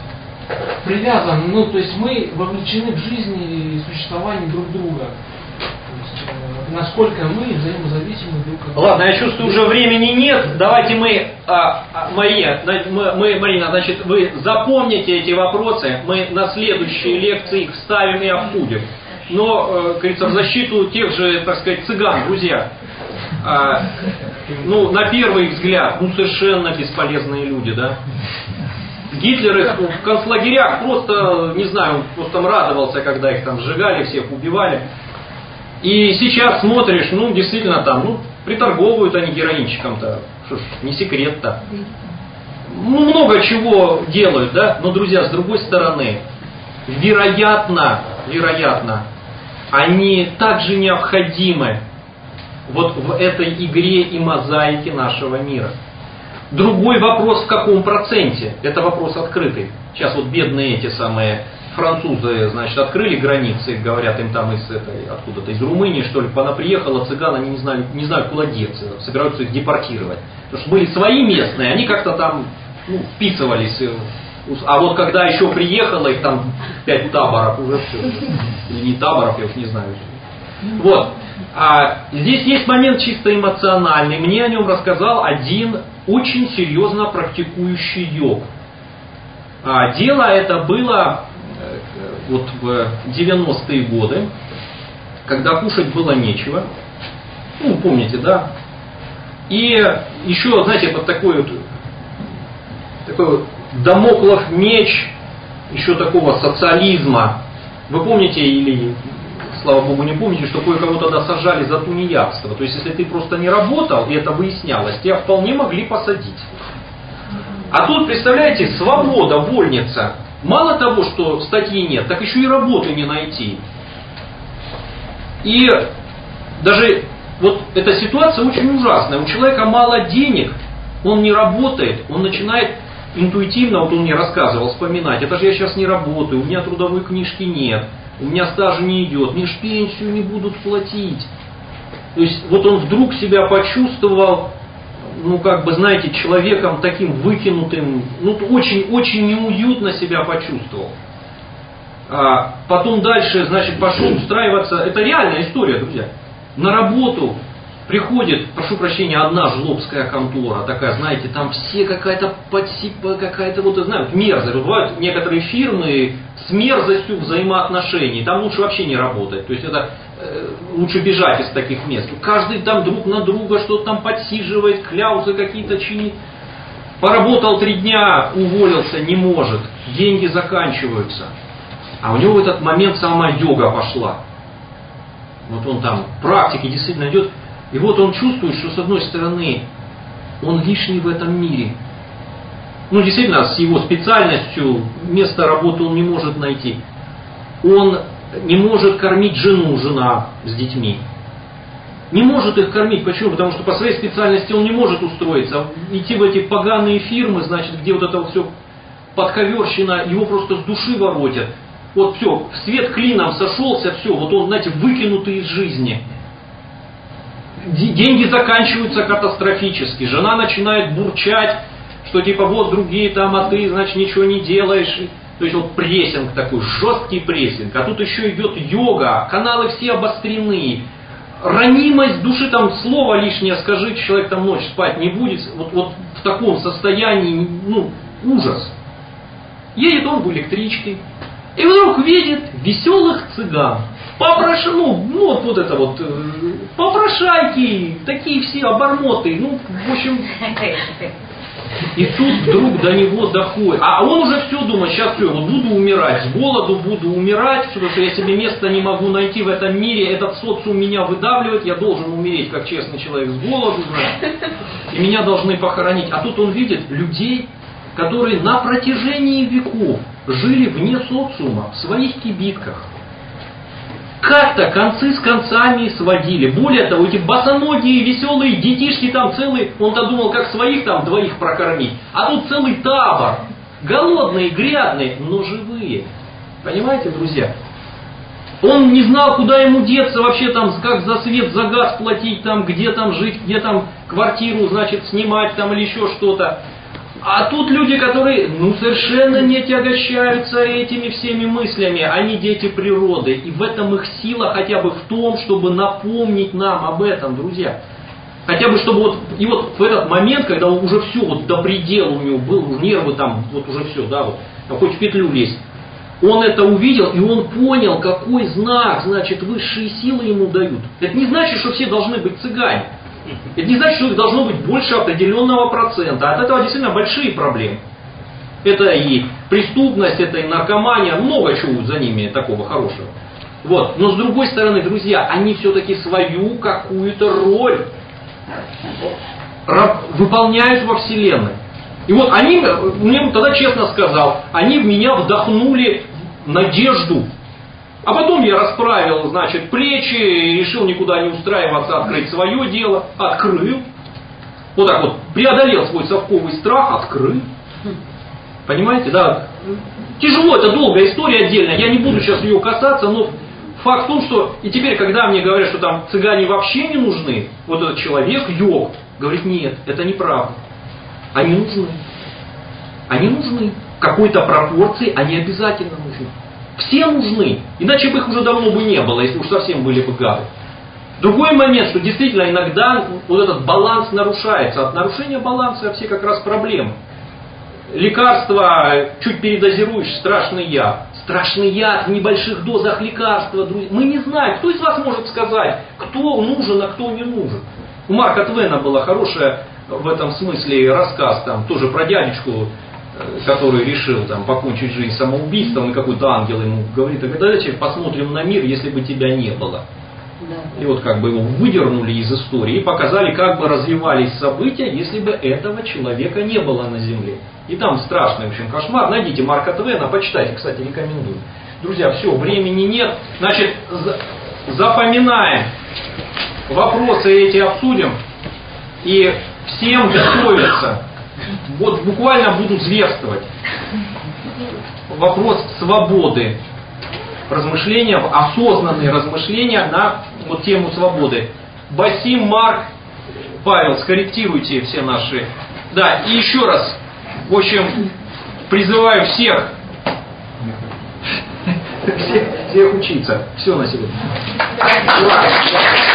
привязаны, то есть мы вовлечены в жизнь и существование друг друга. То есть насколько мы взаимозависимы друг от друга. Ладно, я чувствую, уже времени нет. Давайте Марина, значит, вы запомните эти вопросы. Мы на следующие лекции их вставим и обсудим. Но, как говорится, в защиту тех же, так сказать, цыган, друзья. На первый взгляд, совершенно бесполезные люди, да? Гитлер их в концлагерях просто, не знаю, он просто радовался, когда их там сжигали, всех убивали. И сейчас смотришь, действительно там, приторговывают они героинчиком-то, что ж, не секрет-то. Много чего делают, да? Но, друзья, с другой стороны, вероятно, они также необходимы вот в этой игре и мозаике нашего мира. Другой вопрос, в каком проценте? Это вопрос открытый. Сейчас вот бедные эти самые французы, значит, открыли границы, говорят им там откуда-то, из Румынии, что ли, приехала цыган, они не знают, куда деться, собираются их депортировать. Потому что были свои местные, они как-то там вписывались. А вот когда еще приехало, их там 5 таборов уже все. Или не таборов, я уж не знаю. Вот. Здесь есть момент чисто эмоциональный. Мне о нем рассказал один очень серьезно практикующий йог. Дело это было вот в 90-е годы, когда кушать было нечего. Помните, да? И еще, знаете, вот такой дамоклов меч еще такого социализма. Вы помните или, слава богу, не помните, что кое-кого тогда сажали за тунеядство. То есть, если ты просто не работал, и это выяснялось, тебя вполне могли посадить. А тут, представляете, свобода, вольница. Мало того, что статьи нет, так еще и работы не найти. И даже вот эта ситуация очень ужасная. У человека мало денег, он не работает, он начинает интуитивно, вот он мне рассказывал, вспоминать, это же я сейчас не работаю, у меня трудовой книжки нет, у меня стажа не идет, мне ж пенсию не будут платить. То есть вот он вдруг себя почувствовал, знаете, человеком таким выкинутым, очень неуютно себя почувствовал. Потом дальше, значит, пошел устраиваться, это реальная история, друзья, на работу. Приходит, прошу прощения, одна жлобская контора, такая, знаете, там все какая-то мерзость. Бывают некоторые фирмы с мерзостью взаимоотношений, там лучше вообще не работать. То есть это лучше бежать из таких мест. Каждый там друг на друга что-то там подсиживает, кляузы какие-то чинит. Поработал 3 дня, уволился, не может, деньги заканчиваются. А у него в этот момент сама йога пошла. Вот он там практики действительно идет. И вот он чувствует, что с одной стороны он лишний в этом мире. Действительно, с его специальностью место работы он не может найти. Он не может кормить жену, жена с детьми. Не может их кормить. Почему? Потому что по своей специальности он не может устроиться. Идти в эти поганые фирмы, значит, где вот это вот все подковерщина, его просто с души воротят. Вот все, свет клином сошелся, все, вот он, знаете, выкинутый из жизни. Деньги заканчиваются катастрофически. Жена начинает бурчать, что типа вот другие там, а ты, значит, ничего не делаешь. То есть вот прессинг такой, жесткий прессинг. А тут еще идет йога, каналы все обострены. Ранимость души, там слово лишнее скажи, человек там ночь спать не будет. Вот в таком состоянии, ужас. Едет он в электричке. И вдруг видит веселых цыган. Попрошайки, такие все обормоты, в общем. И тут вдруг до него доходит. А он уже все думает, сейчас все, вот буду умирать, с голоду буду умирать, потому что я себе места не могу найти в этом мире, этот социум меня выдавливает, я должен умереть как честный человек с голоду, и меня должны похоронить. А тут он видит людей, которые на протяжении веков жили вне социума, в своих кибитках. Как-то концы с концами сводили. Более того, эти босоногие, веселые детишки там целый, он-то думал, как своих там 2 прокормить. А тут целый табор. Голодные, грязные, но живые. Понимаете, друзья? Он не знал, куда ему деться вообще там, как за свет, за газ платить, там, где там жить, где там квартиру, значит, снимать там или еще что-то. А тут люди, которые совершенно не тягощаются этими всеми мыслями, они дети природы. И в этом их сила хотя бы в том, чтобы напомнить нам об этом, друзья. Хотя бы, чтобы в этот момент, когда он уже все до предела у него был, нервы там, уже все, хоть в петлю лезть. Он это увидел, и он понял, какой знак, значит, высшие силы ему дают. Это не значит, что все должны быть цыгане. Это не значит, что их должно быть больше определенного процента. От этого действительно большие проблемы. Это и преступность, это и наркомания, много чего за ними такого хорошего. Но с другой стороны, друзья, они все-таки свою какую-то роль выполняют во Вселенной. И они, мне тогда честно сказал, они в меня вдохнули надежду. А потом я расправил, плечи, решил никуда не устраиваться, открыть свое дело. Открыл. Преодолел свой совковый страх, открыл. Понимаете, да? Тяжело, это долгая история отдельная, я не буду сейчас ее касаться, но факт в том, что и теперь, когда мне говорят, что там цыгане вообще не нужны, этот человек, йог, говорит, нет, это неправда. Они нужны. Они нужны. В какой-то пропорции они обязательно нужны. Все нужны. Иначе бы их уже давно бы не было, если уж совсем были бы гады. Другой момент, что действительно иногда этот баланс нарушается. От нарушения баланса все как раз проблемы. Лекарства, чуть передозируешь, страшный яд. Страшный яд в небольших дозах лекарства, друзья. Мы не знаем, кто из вас может сказать, кто нужен, а кто не нужен. У Марка Твена была хорошая в этом смысле рассказ, тоже про дядечку, который решил покончить жизнь самоубийством, и какой-то ангел ему говорит, давайте посмотрим на мир, если бы тебя не было. Да. И его выдернули из истории и показали, как бы развивались события, если бы этого человека не было на земле. И там страшный, в общем, кошмар. Найдите Марка Твена, почитайте, кстати, рекомендую. Друзья, все, времени нет. Значит, запоминаем. Вопросы эти обсудим. И всем готовиться. Буквально буду зверствовать. Вопрос свободы. Размышления, осознанные размышления на тему свободы. Басим, Марк, Павел, скорректируйте все наши. Да, и еще раз, в общем, призываю всех учиться. Все на сегодня.